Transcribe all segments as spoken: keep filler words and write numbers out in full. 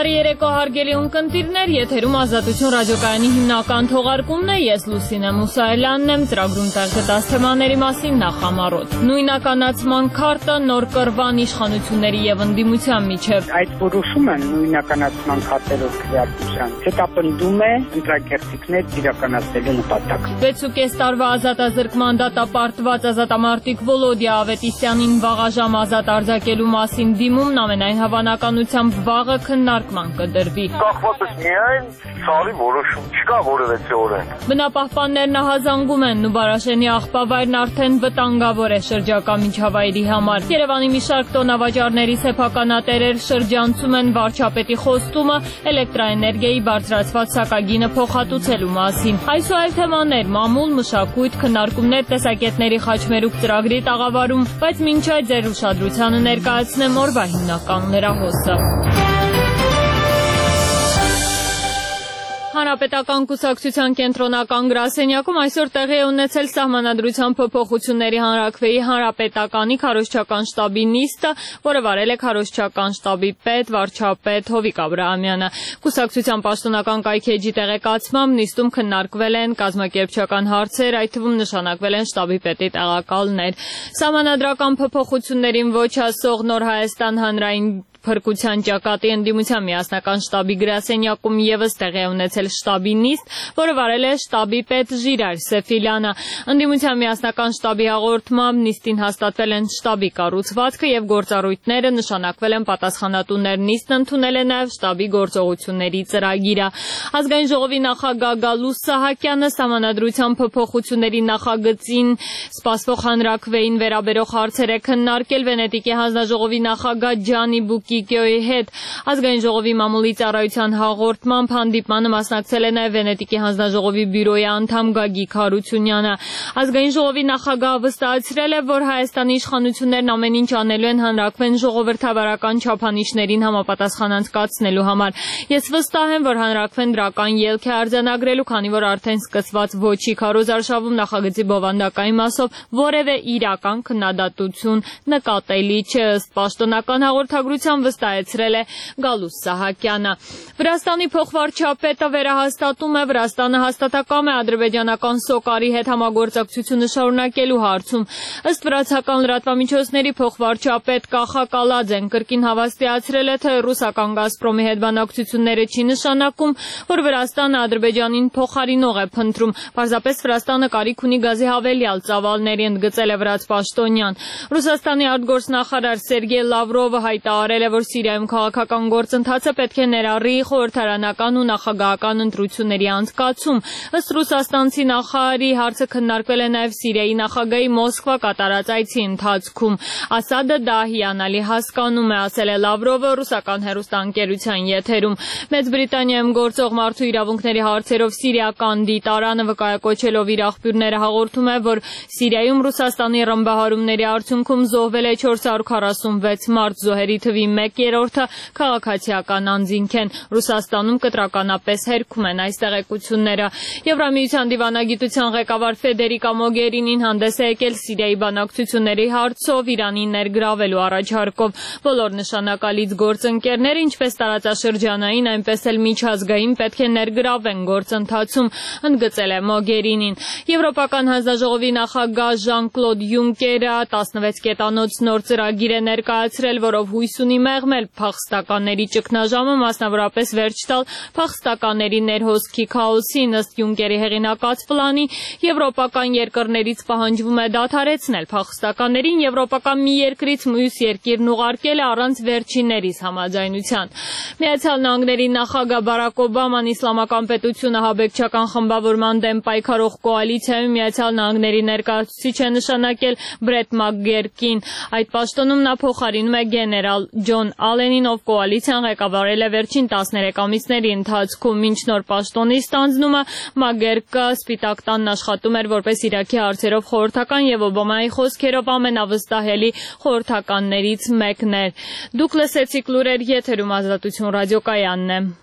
Բարի երեկո հարգելի ունկնդիրներ, եթերում Ազատություն ռադիոկայանի հիմնական թողարկումն է, ես Լուսինե Մուսայելյանն եմ, ծրագրում տեղ գտած թեմաների մասին նախամարոտ։ Նույնականացման քարտը նոր կռվան իշխանությունների եւ ընդդիմության միջև։ Այդ որոշումը նույնականացման քարտերով քվեարկության հետապնդում է ընտրակերտիկներ իրականացնելու նպատակ։ վեց ու կես տարվա ազատազրկման դատապարտված ազատամարտիկ Վոլոդիա Ավետիսյանին վաղաժամ ազատ արձակելու մասին դիմումն ամենայն հավանականությամբ վաղը քննարկման կդրվի։ Կախված է միայն ցարի որոշում, չկա որևէ օրեն։ Բնապահպաններն ահազանգում են Նուբարաշենի աղբավայրն արդեն վտանգավոր է շրջակա միջավայրի համար։ Երևանի մի շարք տոնավաճառների սեփականատերեր շրջանցում են վարչապետի խոստումը էլեկտրաէներգիայի բարձրացված սակագինը փոխհատուցելու մասին։ Այս ու այլ թեմաներ՝ մամուլ, մշակույթ, քննարկումներ տեսակետների խաչմերուկ ծրագրի տաղավարում, բայց մինչ այդ ձեր ուշադրությանը ներկայացնեմ օրվա հիմնական լրահոսը։ Հանրապետական կուսակցության կենտրոնական գրասենյակում այսօր տեղի է ունեցել Սահմանադրության փոփոխությունների հանրաքվեի հանրապետականի քարոզչական շտաբի նիստը, որը վարել է քարոզչական շտաբի պետ, վարչապետ Հովիկ Աբրահամյանը։ Կուսակցության պաշտոնական կայքէջի տեղեկացմամբ նիստում քննարկվել են կազմակերպչական հարցեր, այդ թվում նշանակվել են շտաբի պետի տեղակալներ։ Սահմանադրական փոփոխություններին ոչ ասող Նոր Հայաստան հանրային Փրկության ճակատի ընդդիմության միասնական շտաբի գրասենյակում ևս տեղի է ունեցել շտաբի նիստ, որը վարել է շտաբի պետ Ժիրայր Սեֆիլյանը։ Ընդդիմության միասնական շտաբի հաղորդմամբ նիստին հաստատվել են շտաբի կառուցվածքը եւ գործառույթները, նշանակվել են պատասխանատուներ, նիստն ընդունել է նաեւ շտաբի գործողությունների ծրագիրը։ Ազգային ժողովի նախագահ Գալուստ Սահակյանը Սահմանադրության փոփոխությունների նախագծին սպասվող հանրաքվեին վերաբերող հարցեր է քննարկել Վենետիկի հանձնաժողովի նախագահ Ջանի Բուկիկյոյի հետ։ Ազգային ժողովի մամուլի ծառայության հաղորդմամբ հանդիպմանը մասնակցել է նաև Վենետիկի հանձնաժողովի բյուրոյի անդամ Գագիկ Հարությունյանը։ Ազգային ժողովի նախագահը վստահեցրել է, որ Հայաստանի իշխանություններն ամեն ինչ անելու են հանրաքվեն ժողովրդավարական չափանիշներին համապատասխան անցկացնելու համար։ Ես վստահ եմ, որ հանրաքվեն դրական ելք է արձանագրելու, քանի որ արդեն սկսված ոչի քարոզարշավում նախագծի բովանդակային մասով որևէ իրական քննադատություն նկատելի չէ, ըստ պաշտոնական հաղորդագրության վստահեցրել է Գալուստ Սահակյանը։ Վրաստանի փոխվարչապետը վերահաստատում է Վրաստանը հաստատակամ է ադրբեջանական Սոկարի հետ համագործակցությունը շարունակելու հարցում։ Ըստ վրացական լրատվամիջոցների փոխվարչապետ Կախա Կալաձեն կրկին հավաստիացրել է, թե ռուսական Գազպրոմի հետ բանակցությունները չի նշանակում, որ Վրաստանը Ադրբեջանին փոխարինող է փնտրում։ Պարզապես Վրաստանը կարիք ունի գազի հավելյալ ծավալների, ընդգծել է վրաց պաշտոնյան։ Ռուսաստանի արտգործնախարար Սերգեյ Լավրովը հայտարարել է, որ Սիրիայում քաղաքական գործընթացը պետք է ներառի խորհրդարանական ու նախագահական ընտրությունների անցկացում։ Ըստ ռուսաստանցի նախարարի հարցը քննարկվել է նաև Սիրիայի նախագահի Մոսկվա կատարած այցի ընթացքում։ Ասադը դա հիանալի հասկանում է, ասել է Լավրովը ռուսական հեռուստաընկերության եթերում։ Մեծ Բրիտանիայում գործող մարդու իրավունքների հարցերով սիրիական դիտարանը վկայակոչելով իր աղբյուրները հաղորդում է, որ Սիրիայում Ռուսաստանի ռմբահարումների արդյունքում զոհվել է չորս հարյուր քառասունվեց մարդ, զոհերի թվի մեկ երրորդը քաղաքացիական անձինք են։ Ռուսաստանում կտրականապես հերքում են այս տեղեկությունները։ Եվրամիության դիվանագիտության ղեկավար Ֆեդերիկա Մոգերինին հանդես է եկել Սիրիայի բանակցությունների հարցով Իրանին ներգրավելու առաջարկով։ Բոլոր նշանակալից գործընկերները, ինչպես տարածաշրջանային, այնպես էլ միջազգային, պետք է ներգրավեն գործընթացում, ընդգծել է Մոգերինին։ Եվրոպական հանձնաժողովի նախագահ Ժան-Կլոդ Յունկերը տասնվեց կետանոց նոր ծրագիր է ներկայացրել, որով հույս ունի մեղմել փախստականների ճգնաժամը, մասնավորապես վերջ տալ փախստականների ներհոսքի քաոսին։ Ըստ Յունկերի հեղինակած պլանի, եվրոպական երկրներից պահանջվում է դադարեցնել փախստականներին եվրոպական մի երկրից մյուս երկիրն ուղարկելը առանց վերջիններիս համաձայնության։ Միացյալ Նահանգների նախագահ Բարակ Օբաման իսլամական պետությունը հաբեկչական խմբավորման դեմ պայքարող կոալիցիայում Միացյալ Նահանգների ներկայացուցիչ է նշանակել Բրետ Մակգերկին։ Այդ պաշտոնում նա փոխարինում է գեներալ Ջոն Ալենին, ով կոալիցիան ղեկավարել է վերջին տասներեք ամիսների ընթացքում։ Մինչ նոր պաշտոնի ստանձնումը Մակգերկը Սպիտակ տանն աշխատում էր որպես Իրաքի հարցերով խորհրդական եւ Օբամայի խոսքերով ամենավստահելի խորհրդականներից մեկն էր։ Դուք լսեցիք լուրեր, եթերում Ազատություն ռադիոկայանն է։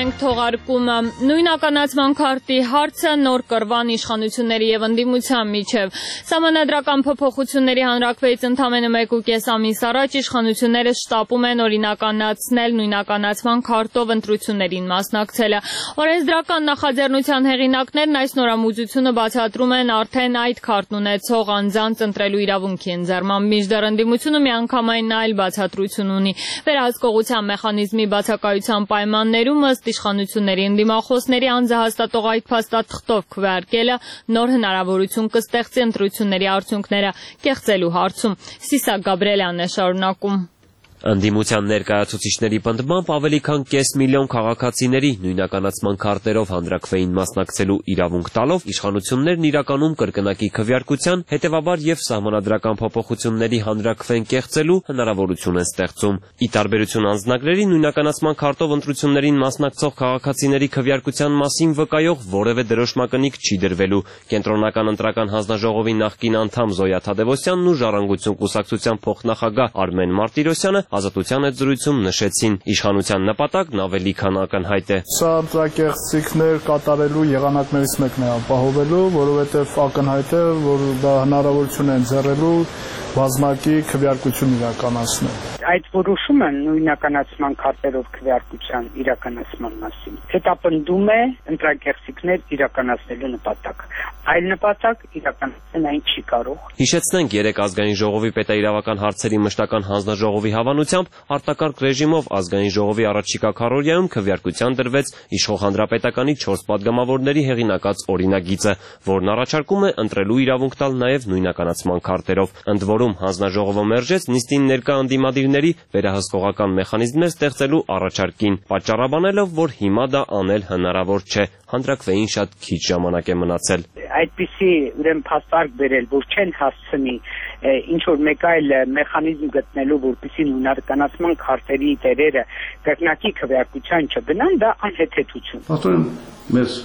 ենք թողարկումը։ Նույնականացման քարտի հարցը նոր կռվան իշխանությունների եւ ընդդիմության միջև։ Սահմանադրական փոփոխությունների հանրակրվեից ընդամենը մեկ ու կես ամիս առաջ իշխանությունները շտապում են օրինականացնել նույնականացման քարտով ընտրություններին մասնակցելը։ Օրենսդրական նախաձեռնության հեղինակներն այս նորամուծությունը բացատրում են արդեն այդ քարտն ունեցող անձանց ընտրելու իրավունքի ընձեռման։ Մինչդեռ ընդդիմությունը միանգամայն այլ բացատրություն ունի։ Վերահսկողության մեխանիզմի բացակայության պայմաններում ըստ իշխանությունների ընդդիմախոսների անձահաստատող այդ փաստաթղթով քվեարկելը նոր հնարավորություն կստեղծի ընտրությունների արդյունքները կեղծելու հարցում։ Սիսակ Գաբրելյանն է շարունակում։ Ընդդիմության ներկայացուցիչների պնդմամբ ավելի քան կես միլիոն քաղաքացիների նույնականացման քարտերով հանրակրվեին մասնակցելու իրավունք տալով իշխանություններն իրականում կրկնակի քվեարկության, հետևաբար եւ սահմանադրական փոփոխությունների հանրակրվեն կեղծելու հնարավորություն են ստեղծում։ Ի տարբերություն անձնագրերի նույնականացման քարտով ընտրություններին մասնակցող քաղաքացիների քվեարկության մասին վկայող որևէ դրոշմակնիկ չի դրվելու։ Կենտրոնական ընտրական հանձնաժողովի նախկին անդամ Զոյա Թադևոսյանն ու Ժառանգություն կուսակցության փոխնախագահ Արմեն Մարտիրոսյանը Ազատության այդ զրույցում նշեցին, իշխանության նպատակն ավելի քան ակնհայտ է։ Սա ընտրակեղծիքներ կատարելու եղանակներից մեկն է ապահովելու, որովհետև ակնհայտ է, որ դա հնարավորություն է ընձեռելու բազմակի քվեարկություն իրականացնել։ Այդ որոշումը նույնականացման քարտերով քվեարկության իրականացման մասին հետապնդում է ընտրակեղծիքներ իրականացնելու նպատակ։ Այլ նպատակ իրականացնել այն չի կարող։ Հիշեցնենք, երեք ազգային ժողովի պետաիրավական հարցերի մշտական հանձնաժողովի հավանությամբ արտակարգ ռեժիմով ազգային ժողովի առաջիկա քառօրյայում քվեարկության դրվեց իշխող հանրապետականի չորս պատգամավորների հեղինակած օրինագիծը, որն առաջարկում է ընտրելու իրավունք տալ նաև նույնականացման քարտերով։ Ընդ որում հանձնաժողովը մերժեց նիստին ներկա ընդդիմադիրների վերահսկողական մեխանիզմներ ստեղծելու առաջարկին, պատճառաբանելով, որ հիմա դա անել հնարավոր չէ։ Հանրակրվեին շատ քիչ ժամանակ է մնացել։ Այդպիսի ուրեմն փաստարկ բերել, որ չեն հասցնի ինչ որ մեկ այլ մեխանիզմ գտնելու, որպեսզի նույնականացման քարտերի տերերը կրկնակի քվեարկության չգնան, դա անհեթեթություն։ Պատրոն մեզ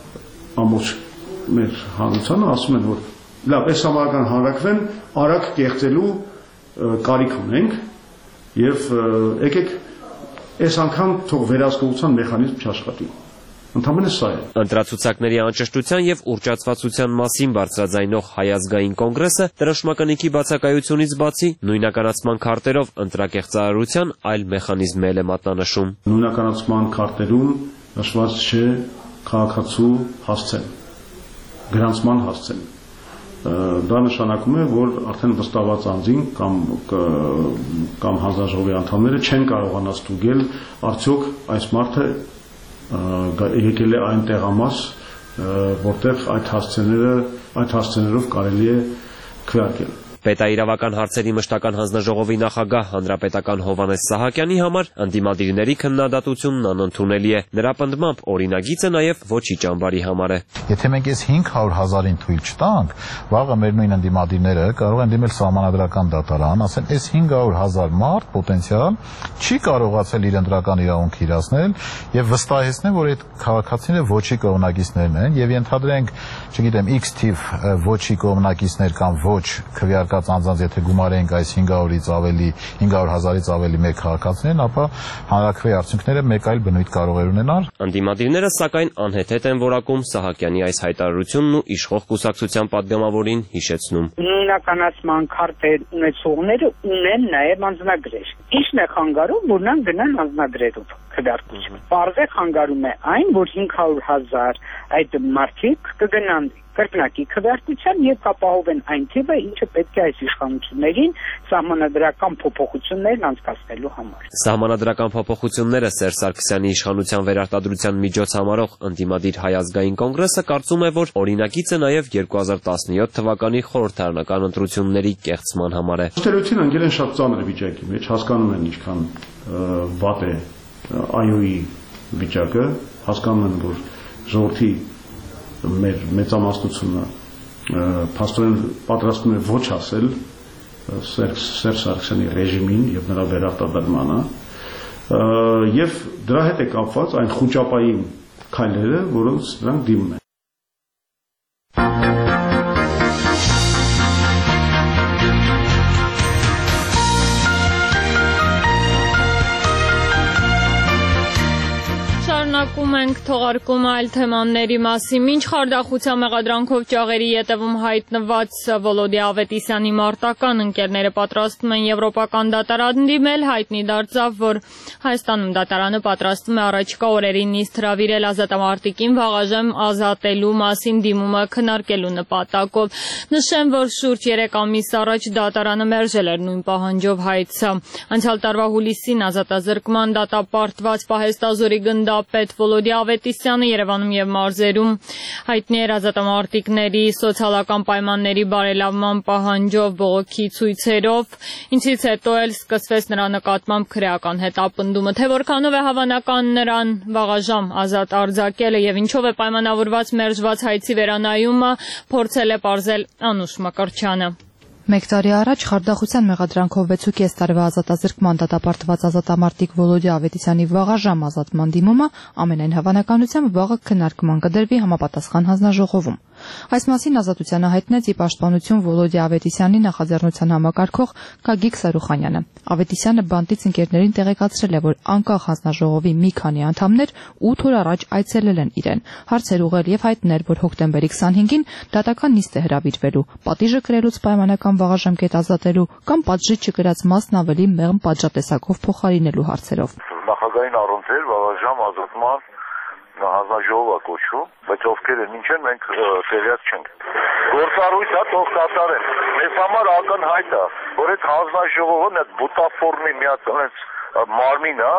ամոչ մեր հանրությանը ասում են, որ լավ, այս համարական հանրակրվեն արագ կեղծելու կարիք ունենք եւ եկեք այս անգամ թող վերահսկողության մեխանիզմ չաշխատի։ Ընդհանրապես սա է։ Ընտրացուցակների անճշտության եւ ուռճացվածության մասին բարձրաձայնող Հայ ազգային կոնգրեսը դրոշմակնիկի բացակայությունից բացի նույնականացման քարտերով ընտրակեղծարարության այլ մեխանիզմներ է մատնանշում։ Նույնականացման քարտերում նշված չէ քաղաքացու հասցեն, գրանցման հասցեն։ Դա նշանակում է, որ արդեն վստահված անձին կամ կամ հանձնաժողովի անդամները չեն կարողանա ստուգել արդյոք այս մարդը եկել է այն տեղամաս, որտեղ այդ հասցեները, այդ հասցեներով կարելի է քվեարկել։ Պետաիրավական հարցերի մշտական հանձնաժողովի նախագահ հանրապետական Հովհաննես Սահակյանի համար ընդդիմադիրների քննադատությունն անընդունելի է։ Նրա պնդմամբ օրինագիծը նաև ոչի ճամբարի համար է։ Եթե մենք այս հինգ հարյուր հազարին թույլ չտանք, վաղը մեր նույն ընդդիմադիրները կարող են դիմել սահմանադրական դատարան, ասեն, այս հինգ հարյուր հազար մարդ պոտենցիալ չի կարողացել իր ընտրական իրավունքը իրացնել եւ վստահեցնել, որ այդ քաղաքացիները ոչի կողմնակիցներն են եւ ենթադրենք, չգիտեմ, X թիվ ոչի կողմնակիցներ կամ ոչ քվեարկած անձանց եթե գումարենք այս հինգ հարյուրից ավելի հինգ հարյուր հազարից ավելի մեր քաղաքացիներն, ապա հանրակրվեի արդյունքները մեկ այլ բնույթ կարող էր ունենալ։ Ընդդիմադիրները սակայն անհեթեթ են որակում Սահակյանի այս հայտարարությունն ու իշխող կուսակցության պատգամավորին հիշեցնում։ Նույնականացման քարտեր ունեցողները ունեն նաև անձնագրեր։ Ինչն է խանգարում, որ նրանք գնան անձնագրերով քվեարկություն։ Պարզ է խանգարում է այն, որ հինգ հարյուր հազար այդ մարդիկ կգնան կրկնակի քվեարկության եւ կապահովեն այն թիվը, ինչը պետք է այս իշխանություններին սահմանադրական փոփոխություններն անցկացնելու համար։ Սահմանադրական փոփոխությունները Սերժ Սարգսյանի իշխանության վերարտադրության միջոց համարող ընդդիմադիր Հայ ազգային կոնգրեսը կարծում է, որ օրինագիծը նաեւ երկու հազար տասնյոթ թվականի խորհրդարանական ընտրությունների կեղծման համար է։ Ըստ ընկել են շատ ծանր վիճակի մեջ, հասկանում են ինչքան վատ է այ օ-ի վիճակը, հասկանում են, որ ժողովրդի մեր մեծամասնությունը փաստորեն պատրաստվում է ոչ ասել Սերժ Սարգսյանի ռեժիմին եւ նրա վերարտադրմանը եւ դրա հետ է կապված այն խոճապային քայլերը, որոնց նրանք դիմում են։ Շարունակում ենք թողարկումը այլ թեմաների մասին։ Մինչ խարդախության մեղադրանքով ճաղերի ետևում հայտնված Վոլոդիա Ավետիսյանի մարտական ընկերները պատրաստվում են եվրոպական դատարան դիմել, հայտնի դարձավ, որ Հայաստանում դատարանը պատրաստվում է առաջիկա օրերին նիստ հրավիրել ազատամարտիկին վաղաժամ ազատելու մասին դիմումը քննարկելու նպատակով։ Նշեմ, որ շուրջ երեք ամիս առաջ դատարանը մերժել էր նույն պահանջով հայցը։ Անցյալ տարվա հուլիսին ազատազրկման դատապարտված Պահեստազորի գնդապետ Վոլոդիա Ավետիսյանը Երևանում եւ մարզերում հայտնի էր ազատամարտիկների սոցիալական պայմանների բարելավման պահանջով բողոքի ցույցերով, ինչից հետո էլ սկսվեց նրա նկատմամբ քրեական հետապնդումը, թե որքանով է հավանական նրան վաղաժամ ազատ արձակելը եւ ինչով է պայմանավորված մերժված հայցի վերանայումը, փորձել է պարզել Անուշ Մկրտչյանը։ Մեկ տարի առաջ խարդախության մեղադրանքով վեցուկես տարվա ազատազրկման դատապարտված ազատամարտիկ Վոլոդիա Ավետիսյանի վաղաժամ ազատման դիմումը ամենայն հավանականությամբ վաղը քննարկման կդրվի համապատասխան հանձնաժողովում։ Այս մասին ազատությանը հայտնեց ի պաշտպանություն Վոլոդիա Ավետիսյանի նախաձեռնության համակարգող Գագիկ Սարուխանյանը։ Ավետիսյանը բանտից ընկերներին տեղեկացրել է, որ անկախ հանձնաժողովի մի քանի անդամներ ութ օր առաջ այցելել են իրեն, հարցեր ուղղել եւ հայտնել, որ հոկտեմբերի քսանհինգին դատական նիստ է հրավիրվելու, պատիժը կրելուց պայմանական վաղաժամկետ ազատելու կամ պատժի չկրած մասն ավելի մեղմ պատժատեսակով փոխարինելու հարցերով։ Նախագահային առումց էր վաղաժամ ազատման հանձնաժողովը կոչվում, բայց ովքեր են, ինչ են, մենք տեղյակ չենք։ Գործառույթը թող կատարեն։ Մեզ համար ակնհայտ է, որ այդ հանձնաժողովը այդ բուտաֆորմի միած այնց մարմինը,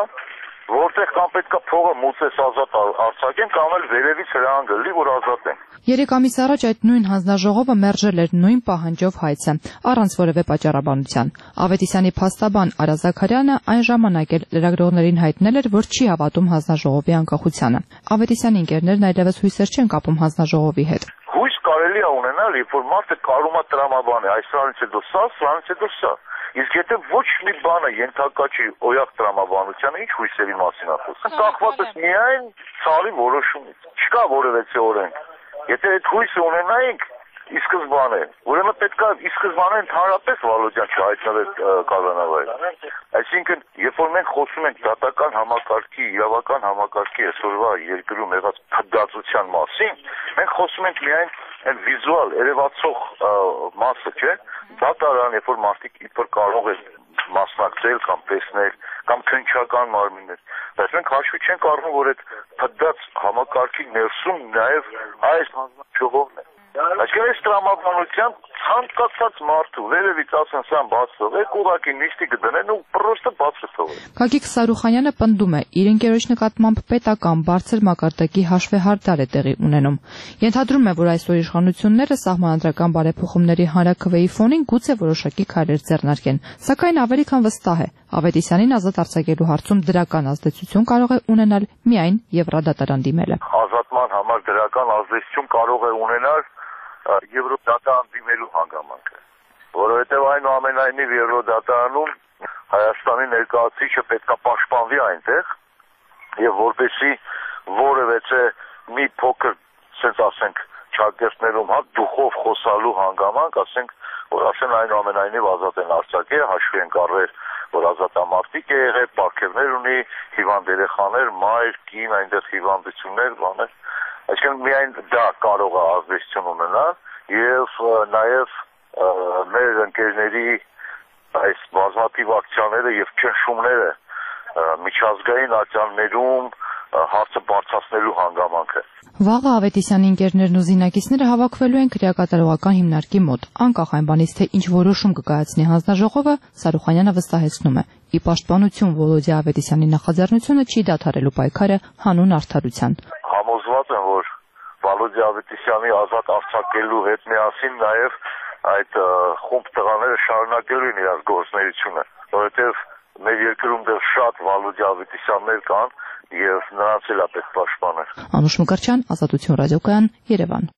որտեղ կամ պետքա փողը մուծես ազատ արձակեն, կամ էլ վերևից հրահան գլի, որ ազատեն։ Երեք ամիս առաջ այդ նույն հանձնաժողովը մերժել էր նույն պահանջով հայցը, առանց որևէ պատճառաբանության։ Ավետիսյանի փաստաբան Արա Զաքարյանը այն ժամանակ էլ լրագրողներին հայտնել էր, որ չի հավատում հանձնաժողովի անկախությանը։ Ավետիսյանի ընկերներն այլևս հույսեր չեն կապում հանձնաժողովի հետ։ Հույս կարելի է ունենալ, երբ որ մարդը կարում է տրամաբան է, այս սրանից հետո սա, սրանից հետո սա։ Իսկ եթե ոչ մի բանը ենթակա չի օյախ տրամաբանությանը, ինչ հույսերի մասին է խոսքը։ Կախված է միայն ցավի որոշումից։ Չկա որևէ օրենք։ Եթե այդ հույսը ունենայինք ի սկզբանե, ուրեմն պետք է ի սկզբանե ընդհանրապես Վոլոդիան չհայտնվեր կալանավայրում։ Այսինքն, երբ որ մենք խոսում ենք դատական համակարգի, իրավական համակարգի այսօրվա երկրում եղած փդացության մասին, մենք խոսում ենք միայն այն վիզուալ, երևացող մասը, չէ՞։ Դատարան, երբ որ մարդիկ իբր կարող են մասնակցել կամ տեսնել, կամ քննչական մարմիններ, բայց մենք հաշվի չենք առնում, որ այդ փդած համակարգի ներսում նաև այս հանձնաժողովն է։ Այսինքն այս տրամաբանության ցանկացած մարդու վերևից ասեն սան բաց թողեք, ուղղակի նիստի կդնեն ու պրոստը բացը թողեք։ Գագիկ Սարուխանյանը պնդում է, իր ընկերոջ նկատմամբ պետական բարձր մակարդակի հաշվեհարդար է տեղի ունենում։ Ենթադրում է, որ այսօր իշխանությունները սահմանադրական բարեփոխումների հանրաքվեի ֆոնին գուցե որոշակի քայլեր ձեռնարկեն, սակայն ավելի քան վստահ է, Ավետիսյանին ազատ արձակելու հարցում դրական ազդեցություն կարող է ունենալ միայն Եվրոդատարան դիմելը։ Ազատման համար դրական ազդեցություն կարող է ունենալ Եվրոդատարան դիմելու հանգամանքը, որովհետև այնուամենայնիվ Եվրոդատարանում Հայաստանի ներկայացուցիչը պետք է պաշտպանվի այնտեղ եւ որպեսզի որևէ մի փոքր, ասենք ասենք, ճակերտներում հա դուխով խոսալու հանգամանք, ասենք, որ ասեն այնուամենայնիվ ազատ են արձակել, հաշվի են առել, որ ազատամարտիկ է եղել, պարգևներ ունի, հիվանդ երեխաներ, մայր, կին, այնտեղ հիվանդություններ, բաներ։ Այսինքն միայն դա կարող է ազդեցություն ունենալ եւ նաեւ մեր ընկերների այս բազմաթիվ ակցիաները եւ ճնշումները միջազգային ատյաններում հարցը բարձրացնելու հանգամանքը։ Վաղը Ավետիսյանի ընկերներն ու զինակիցները հավաքվելու են քրեակատարողական հիմնարկի մոտ։ Անկախ այն բանից, թե ինչ որոշում կկայացնի հանձնաժողովը, Սարուխանյանը վստահեցնում է՝ ի պաշտպանություն Վոլոդիա Ավետիսյանի նախաձեռնությունը չի դադարելու պայքարը հանուն արդարության։ Համոզված եմ, որ Վոլոդիա Ավետիսյանի ազատ արձակելու հետ միասին նաև այդ խումբ տղաները շարունակելու են իրար գործունեությունը, որովհետև մեր երկրում դեռ շատ Վոլոդիա Ավետիսյաններ կան եւ նրանց էլ է պետք պաշտպանել։ Անուշ Մկրտչյան, Ազատություն ռադիոկայան, Երևան։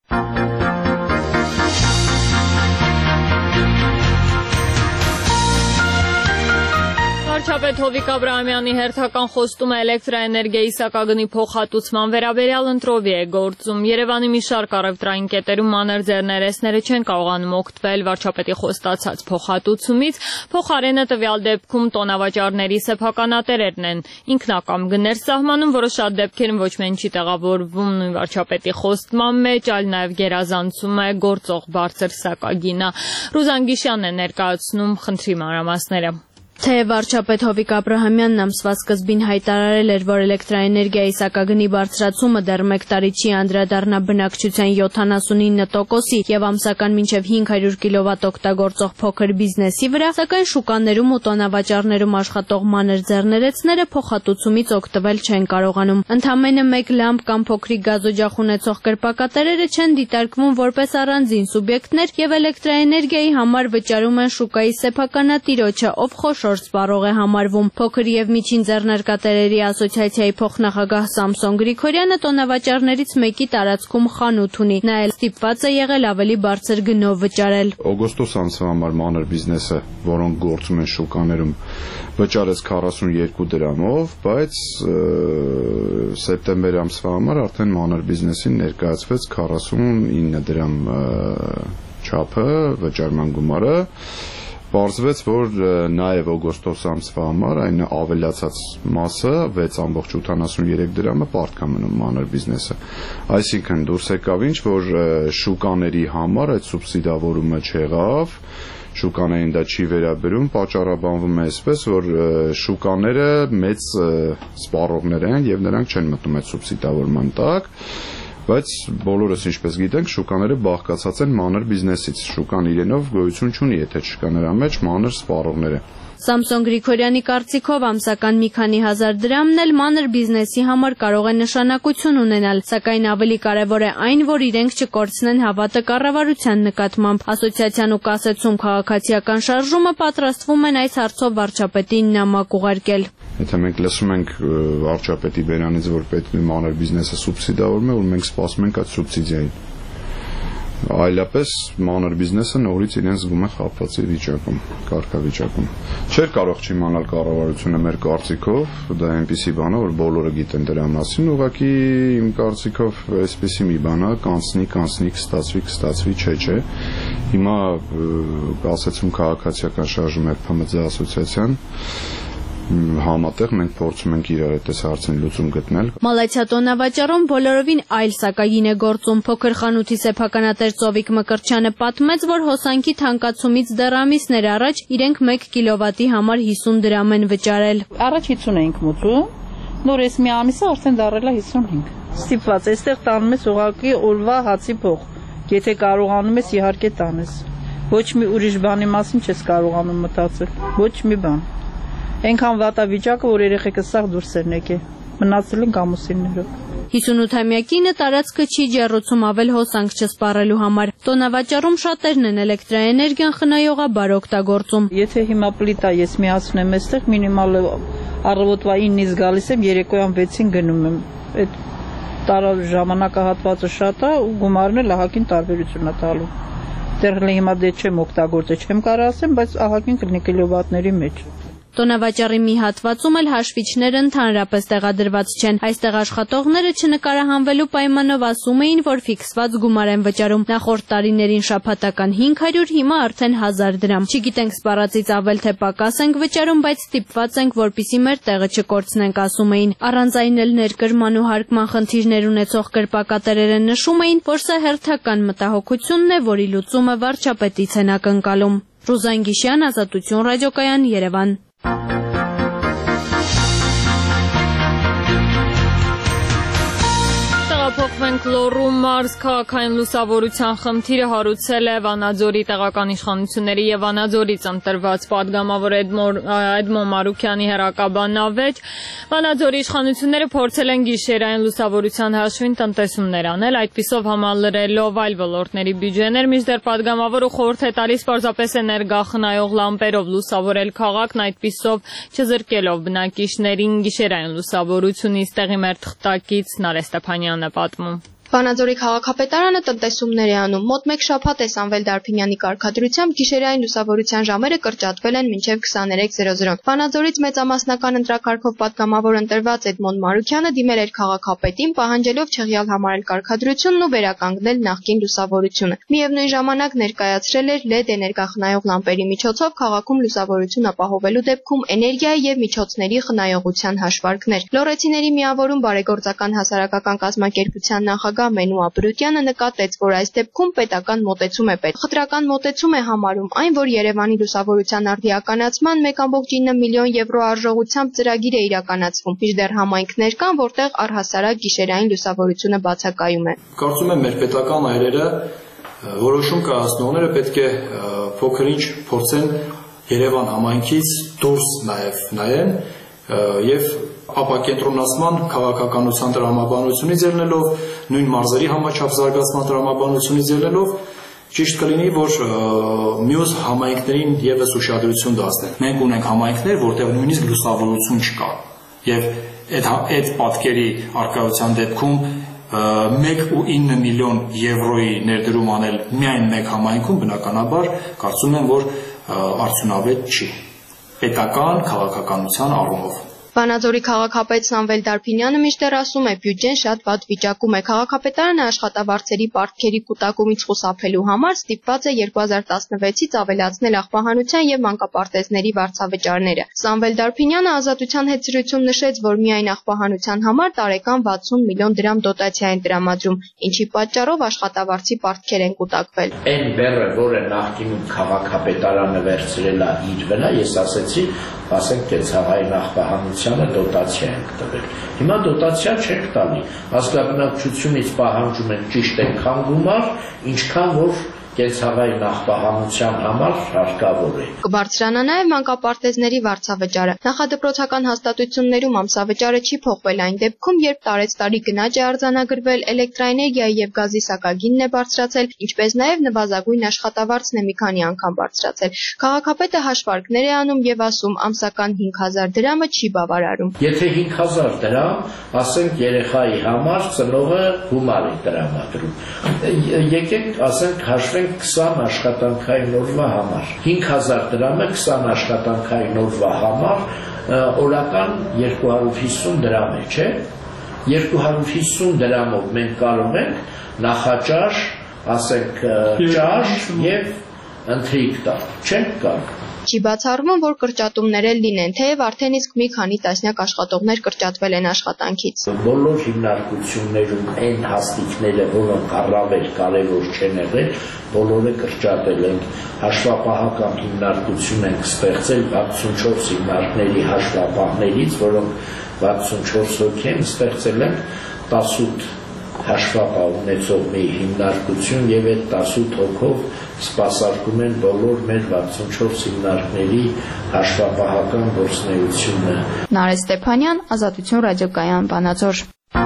Վարչապետ Հովիկ Աբրահամյանի հերթական խոստումը էլեկտրաէներգիայի սակագնի փոխհատուցման վերաբերյալ ընտրովի է գործում։ Երևանի մի շարք առևտրային կետերում մանր ձեռներեցները չեն կարողանում օգտվել վարչապետի խոստացած փոխհատուցումից, փոխարենը տվյալ դեպքում տոնավաճառների սեփականատերերն են ինքնակամ գներ սահմանում, որը շատ դեպքերում ոչ միայն չի տեղավորվում նույն վարչապետի խոստման մեջ, այլ նաև գերազանցում է գործող բարձր սակագինը։ Ռուզան Գիշյանն է ներկայացնում խնդրի մանրամասները։ Թե վարչապետ Հովիկ Աբրահամյանն ամսվա սկզբին հայտարարել էր, որ էլեկտրաէներգիայի սակագնի բարձրացումը դեռ մեկ տարի չի անդրադառնա բնակչության յոթանասունինը տոկոսի եւ ամսական մինչեւ հինգ հարյուր կիլովատ օգտագործող փոքր բիզնեսի վրա, սակայն շուկաներում ու տոնավաճառներում աշխատող մանր ձեռներեցները փոխհատուցումից օգտվել չեն կարողանում։ Ընդամենը մեկ լամպ կամ փոքրիկ գազօջախ ունեցող կրպակատերերը չեն դիտարկվում որպես առանձին սուբյեկտներ եւ էլեկտրաէներգիայի համար վճարում են շուկայի սեփականատիրոջը, ով խոշոր սպառող է համարվում։ Փոքր եւ միջին ձեռնարկատերերի ասոցիացիայի փոխնախագահ Սամսոն Գրիգորյանը տոնավաճառներից մեկի տարածքում խանութ ունի։ Նա էլ ստիպված է եղել ավելի բարձր գնով վճարել։ Օգոստոս ամսվա համար մանր բիզնեսը, որոնք գործում են շուկաներում, վճարեց քառասունյոթ դրամով, բայց սեպտեմբեր ամսվա համար արդեն մանր բիզնեսին ներկայացվեց քառասունինը դրամ չափը վճարման գումարը։ Պարզվեց, որ նաև օգոստոս ամսվա համար այն ավելացած մասը վեց ամբողջ ութանասունյոթ դրամը պարտք է մնում մանր բիզնեսը։ Այսինքն դուրս եկավ ինչ, որ շուկաների համար այդ սուբսիդավորումը չեղավ, շուկաներին դա չի վերաբերում, պատճառաբանվում է այսպես, որ շուկաները մեծ սպառողներ են եւ նրանք չեն մտնում այդ սուբսիդավորման տակ։ Բայց բոլորս ինչպես գիտենք, շուկաները բաղկացած են մանր բիզնեսից։ Շուկան իրենով գոյություն չունի, եթե չկա նրա մեջ մանր սպառողները։ Սամսոն Գրիգորյանի կարծիքով ամսական մի քանի հազար դրամն էլ մանր բիզնեսի համար կարող է նշանակություն ունենալ, սակայն ավելի կարևոր է այն, որ իրենք չկորցնեն հավատը կառավարության նկատմամբ։ Ասոցիացիան ու կասեցում քաղաքացիական շարժումը պատրաստվում են այս հարցով վարչապետին նամակ ուղարկել։ Եթե մենք լսում ենք վարչապետի բերանից, որ պետք է մանր բիզնեսը սուբսիդավորում է, որ մենք սպասում ենք այդ սուբսիդիային։ Այլապես մանր բիզնեսը նորից իրեն զգում է խաբվածի վիճակում, կարգավիճակում։ Չէր կարող չիմանալ կառավարությունը մեր կարծիքով, դա այնպիսի բան է, որ բոլորը գիտեն դրա մասին, ուղղակի իմ կարծիքով այսպիսի մի բան է, կանցնի, կանցնի, կստացվի, կստացվի, չէ, չէ։ Հիմա կասեցում քաղաքացիական շարժում է Փ M Ծ ասոցիացիան համատեղ մենք փորձում ենք իրար այդ հարցին լուծում գտնել։ Մալացիա տոնավաճառում բոլորովին այլ սակագին է գործում։ Փոքր խանութի սեփականատեր Ծովիկ Մկրտչյանը պատմեց, որ հոսանքի թանկացումից դեռ ամիսներ առաջ իրենք մեկ կիլովատի համար հիսուն դրամ են վճարել։ Առաջ հիսուն էինք մուծում, նոր էս մի ամիսը արդեն դառել է հիսունհինգ։ Ստիպված այստեղ տանում ես ուղղակի օրվա հացի փող։ Եթե կարողանում ես իհարկե տանես։ Ոչ մի ուրիշ բանի մասին չես կարողանում մտածել։ Ոչ մի բան։ Այնքան վատավիճակը, որ երեխեքը սաղ դուրս են եկել, մնացել են ամուսիններով։ հիսունութամյա կինը տարածքը չի ջեռուցում ավել հոսանք չսպառելու համար։ Տոնավաճառում շատերն են էլեկտրաէներգիան խնայողաբար օգտագործում։ Եթե հիմա պլիտա ես միացնեմ այստեղ, մինիմալ առավոտվա ինից գալիս եմ, երեկոյան վեցին գնում եմ։ Այդ տարա ժամանակահատվածը շատ է ու գումարն էլ ահագին տարբերություն է տալու։ Դեռ հիմա դե չեմ օգտագործել, չեմ կարող ասեմ, բայց ահագին կլինի կիլովատների մեջ։ Տոնավաճառի մի հատվածում էլ հաշվիչները ընդհանրապես տեղադրված չեն։ Այստեղ աշխատողները չնկարահանվելու պայմանով ասում էին, որ ֆիքսված գումար են վճարում։ Նախորդ տարիներին շաբաթական հինգ հարյուր, հիմա արդեն հազար դրամ։ Չգիտենք սպառածից ավել թե պակաս ենք վճարում, բայց ստիպված ենք, որպեսզի մեր տեղը չկորցնենք, ասում էին։ Առանց այն էլ ներկրման ու հարկման խնդիրներ ունեցող կրպակատերերը նշում էին, որ սա հերթական մտահոգությունն է, որի լուծումը վարչապետից են ակնկալում։ Ռուզան Գիշյան, Ազատություն ռադիոկայան, Երևան։ Փոխվենք Լոռու մարզ քաղաքային լուսավորության խնդիրը հարուցել է Վանաձորի տեղական իշխանությունների եւ Վանաձորից ընտրված պատգամավոր Էդմոն Մարուկյանի հեռակաբանավեճ։ Վանաձորի իշխանությունները փորձել են գիշերային լուսավորության հաշվին տնտեսումներ անել, այդպիսով համալրելով այլ ոլորտների բյուջեներ, մինչդեռ պատգամավորը խորհուրդ է տալիս պարզապես էներգախնայող լամպերով լուսավորել քաղաքն, այդպիսով չզրկելով բնակիչներին գիշերային լուսավորությունից։ Տեղի մեր թղթակից Նարէ Ստեփանյանն է պատմում։ Վանաձորի քաղաքապետարանը տնտեսումներ է անում։ Մոտ մեկ շաբաթ է Սամվել Դարփինյանի կարգադրությամբ գիշերային լուսավորության ժամերը կրճատվել են մինչև քսաներեք զրո զրո։ Վանաձորից մեծամասնական ընտրակարգով պատգամավոր ընտրված Էդմոն Մարուքյանը դիմել էր քաղաքապետին, պահանջելով չեղյալ համարել կարգադրությունն ու վերականգնել նախկին լուսավորությունը։ Միևնույն ժամանակ ներկայացրել էր L E D էներգախնայող լամպերի միջոցով քաղաքում լուսավորություն ապահովելու դեպքում էներգիայի եւ միջոցների խնայողության հաշվարկներ։ Լոռեցիների միավորում բարեգործական հասարակական կազմակերպության նախագահ Մենու Աբրուտյանը նկատեց, որ այս դեպքում պետական մոտեցում է պետք։ Խտրական մոտեցում է համարում այն, որ Երևանի լուսավորության արդիականացման մեկ կόμma ինը միլիոն եվրո արժողությամբ ծրագիր է իրականացվում, մինչդեռ համայնքներ կան, որտեղ առհասարակ գիշերային լուսավորությունը բացակայում է։ Կարծում եմ մեր պետական այրերը որոշում կայացնողները պետք է փոքր-ինչ փորձեն Երևան համայնքից դուրս նաև նայեն եւ ապակենտրոնացման քաղաքականության տրամաբանությունից ելնելով, նույն մարզերի համաչափ զարգացման տրամաբանությունից ելնելով, ճիշտ կլինի, որ մյուս համայնքներին եւս ուշադրություն դարձնել։ Մենք ունենք համայնքներ, որտեղ նույնիսկ լուսավորություն չկա, եւ այդ այդ պատկերի արկայության դեպքում մեկ կόμμα ինը միլիոն եվրոյի ներդրում անել միայն մեկ համայնքում, բնականաբար կարծում եմ, որ արդյունավետ չի պետական քաղաքականության առումով։ Վանաձորի քաղաքապետ Սամվել Դարփինյանը մինչդեռ ասում է, բյուջեն շատ վատ վիճակում է։ Քաղաքապետարանը աշխատավարձերի պարտքերի կուտակումից խուսափելու համար ստիպված է երկու հազար տասնվեցից ավելացնել աղբահանության եւ մանկապարտեզների վարձավճարները։ Սամվել Դարփինյանը Ազատության հետ զրույցում նշեց, որ միայն աղբահանության համար տարեկան վաթսուն միլիոն դրամ դոտացիա են տրամադրում, ինչի պատճառով աշխատավարձի պարտքեր են կուտակվել։ Այն բեռը, որը նախկինում քաղաքապետարանը վերցրել է իր վրա, ես ասեցի, ասենք կեցաղային աղբահանությանը դոտացիա ենք տվել։ Հիմա դոտացիա չենք տալի, ազգաբնակչությունից պահանջում են ճիշտ այնքան գումար, ինչքան որ կեցաղային աղբահանության համար հարկավոր է։ Կբարձրանա նաև մանկապարտեզների վարձավճարը։ Նախադպրոցական հաստատություններում ամսավճարը չի փոխվել այն դեպքում, երբ տարեցտարի գնաճ է արձանագրվել, էլեկտրաէներգիայի եւ գազի սակագինն է բարձրացել, ինչպես նաև նվազագույն աշխատավարձն է մի քանի անգամ բարձրացել։ Քաղաքապետը հաշվարկներ է անում եւ ասում, ամսական հինգ հազար դրամը չի բավարարում։ Եթե հինգ հազար դրամ, ասենք երեխայի համար ծնողը գումար է տրամադրում։ Եկեք ասենք հաշվենք քսան աշխատանքային օրվա համար։ հինգ հազար դրամը քսան աշխատանքային օրվա համար օրական երկու հարյուր հիսուն դրամ է, չէ՞։ երկու հարյուր հիսուն դրամով մենք կարող ենք նախաճաշ, ասենք ճաշ եւ ընթրիք տալ, չենք կարող։ Չի բացառվում, որ կրճատումներ էլ լինեն, թեև արդեն իսկ մի քանի տասնյակ աշխատողներ կրճատվել են աշխատանքից։ Բոլոր հիմնարկություններում այն հաստիկները, որոնք առավել կարևոր չեն եղել, բոլորը կրճատել են։ Հաշվապահական հիմնարկություն ենք ստեղծել վաթսունչորս հիմնարկների հաշվապահներից, որոնք վաթսունչորս հոգի են, ստեղծել են տասութ հաշվապահ ունեցող մի հիմնարկություն եւ այդ տասութ հոգով սպասարկում են բոլոր մեր վաթսունչորս հիմնարկների հաշվապահական գործունեությունը։ Նարէ Ստեփանյան, Ազատություն ռադիոկայան, Վանաձոր։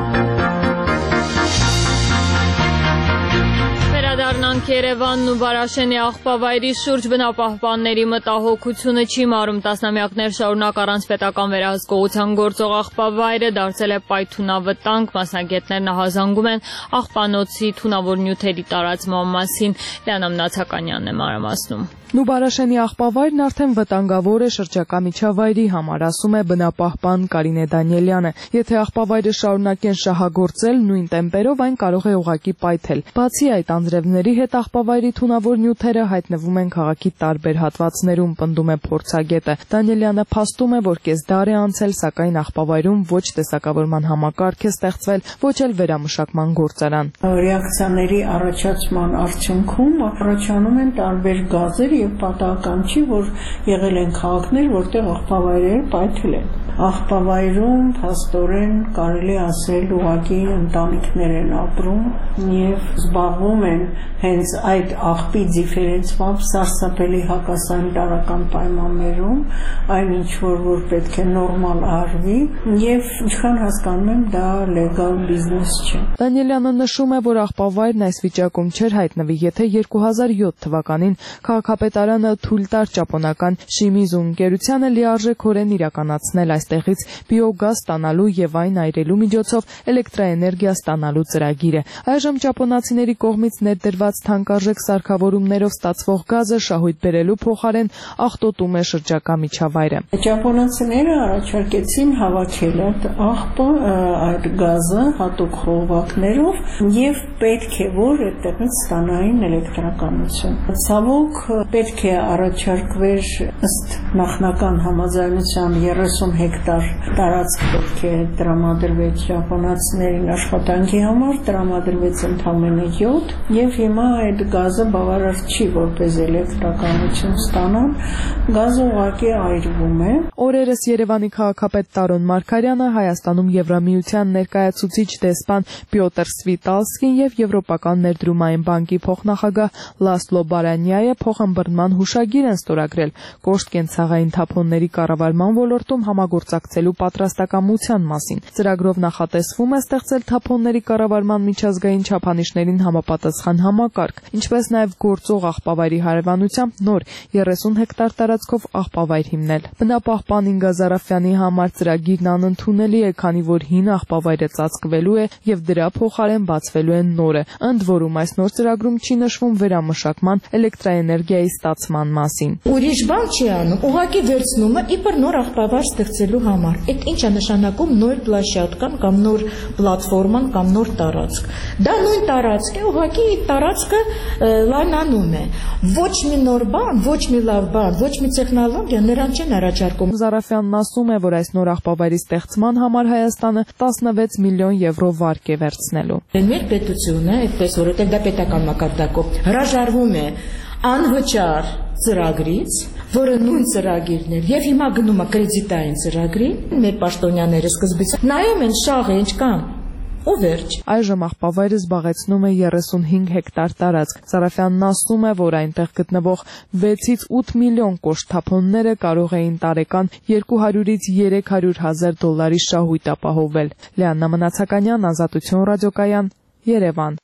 Վերադառնանք Երևանն ու Վարաշենի աղբավայրի շուրջ բնապահպանների մտահոգությունը չի մարում։ Տասնամյակներ շարունակ առանց պետական վերահսկողության գործող աղբավայրը դարձել է պայթունավտանգ, մասնագետներն ահազանգում են աղբանոցի թունավոր նյութերի տարածման մասին։ Լիանա Մնացականյանն է մանրամասնում։ Նուբարաշենի աղբավայրն արդեն վտանգավոր է շրջակա միջավայրի համար, ասում է բնապահպան Կարինե Դանիելյանը։ Եթե աղբավայրը շարունակեն շահագործել նույն տեմպերով, այն կարող է ուղղակի պայթել։ Բացի այդ անձրևների հետ աղբավայրի թունավոր նյութերը հայտնվում են քաղաքի տարբեր հատվածներում, պնդում է փորձագետը։ Դանիելյանը փաստում է, որ կես դար է անցել, սակայն աղբավայրում ոչ տեսակավորման համակարգ է ստեղծվել, ոչ էլ վերամշակման գործարան։ Ռեակցիաների առաջացման արդյունքում առաջանում են տարբեր գազեր եւ պատահական չի, որ եղել են քաղաքներ, որտեղ աղբավայրերը պայթել են։ Աղբավայրում փաստորեն կարելի ասել ուղղակի ընտանիքներ են ապրում եւ զբաղվում են հենց այդ աղբի դիֆերենցիալ սարսափելի հակասանիտարական պայմաններում, այնինչ որ որ պետք է նորմալ արվի եւ ինչքան հասկանում եմ դա լեգալ բիզնես չէ։ Դանիելյանը նշում է, որ աղբավայրն այս վիճակում չէր հայտնվի, եթե երկու հազար յոթ թվականին քաղաքապետարանը թույլ տար ճապոնական Շիմիզու ընկերությանը լիարժեքորեն իրականացնել այստեղից բիոգազ ստանալու եւ այն այրելու միջոցով էլեկտրաէներգիա ստանալու ծրագիրը։ Այժմ ճապոնացիների կողմից ներդրված թանկարժեք սարքավորումներով ստացվող գազը շահույթ բերելու փոխարեն աղտոտում է շրջակա միջավայրը։ Ճապոնացիները առաջարկեցին հավաքել այդ աղբը, այդ գազը հատուկ խողովակներով եւ պետք է որ այդտեղից ստանային էլեկտրականություն։ Ցավոք պետք է առաջարկվեր ըստ նախնական համաձայնության երեսուն հեկտար տարածք պետք է տրամադրվեց ճապոնացիներին աշխատանքի համար, տրամադրվեց ընդամենը յոթ եւ հիմա այդ գազը բավարար չի որպես էլեկտրականություն ստանալ, գազը ուղղակի այրվում է։ Օրերս Երևանի քաղաքապետ Տարոն Մարգարյանը Հայաստանում Եվրամիության ներկայացուցիչ դեսպան Պյոտր Սվիտալսկին եւ Եվրոպական ներդրումային բանկի փոխնախագահ Լասլո Բարանյայը փոխըմբռնման հուշագիր են ստորագրել կոշտ կենցաղային թափոնների կառավարման ոլորտում համագործակցելու պատրաստակամության մասին։ Ծրագրով նախատեսվում է ստեղծել թափոնների կառավարման միջազգային չափանիշներին համապատասխան համակարգ, ինչպես նաև գործող աղբավայրի հարևանությամբ նոր երեսուն հեկտար տարածքով աղբավայր հիմնել։ Բնապահպան Ինգա Զարաֆյանի համար ծրագիրն անընդունելի է, քանի որ հին աղբավայրը ծածկվելու է եւ դրա փոխարեն բացվելու են նորը։ Ընդ որում այս նոր ծրագրում չի նշվում վերամշակման էլեկտրաէներգիայի ստացման մասին։ Ուրիշ բան չի անում, ուղղակի վերցնում է իբր նոր աղբավայր ստեղծելու համար։ Այդ ինչ է նշանակում նոր պլաշատկան կամ նոր պլատֆորման կամ նոր տարածք։ Դա նույն տարածք է, ուղղակի տարածքը լայնանում է։ Ոչ մի նոր բան, ոչ մի լավ բան, ոչ մի տեխնոլոգիա նրան չեն առաջարկում։ Զարաֆյանն ասում է, որ այս նոր աղբավայրի ստեղծման համար Հայաստանը տասնվեց միլիոն եվրո վարկ է վերցնելու։ Մեր պետությունը, այդպես որովհետև դա պետական մակարդակով հրաժարվում է անվճար ծրագրից, որը նույն ծրագիրն էր, եւ հիմա գնում է կրեդիտային ծրագրի։ Մեր պաշտոնյաները սկզբից նայում են շաղը ինչ կան։ Ու վերջ։ Այժմ աղբավայրը զբաղեցնում է երեսունհինգ հեկտար տարածք։ Զարաֆյանն ասում է, որ այնտեղ գտնվող վեցից ութ միլիոն կոշտ թափոնները կարող էին տարեկան երկու հարյուրից երեք հարյուր հազար դոլարի շահույթ ապահովել։ Լիաննա Մնացականյան, Ազատություն ռադիոկայան, Երևան։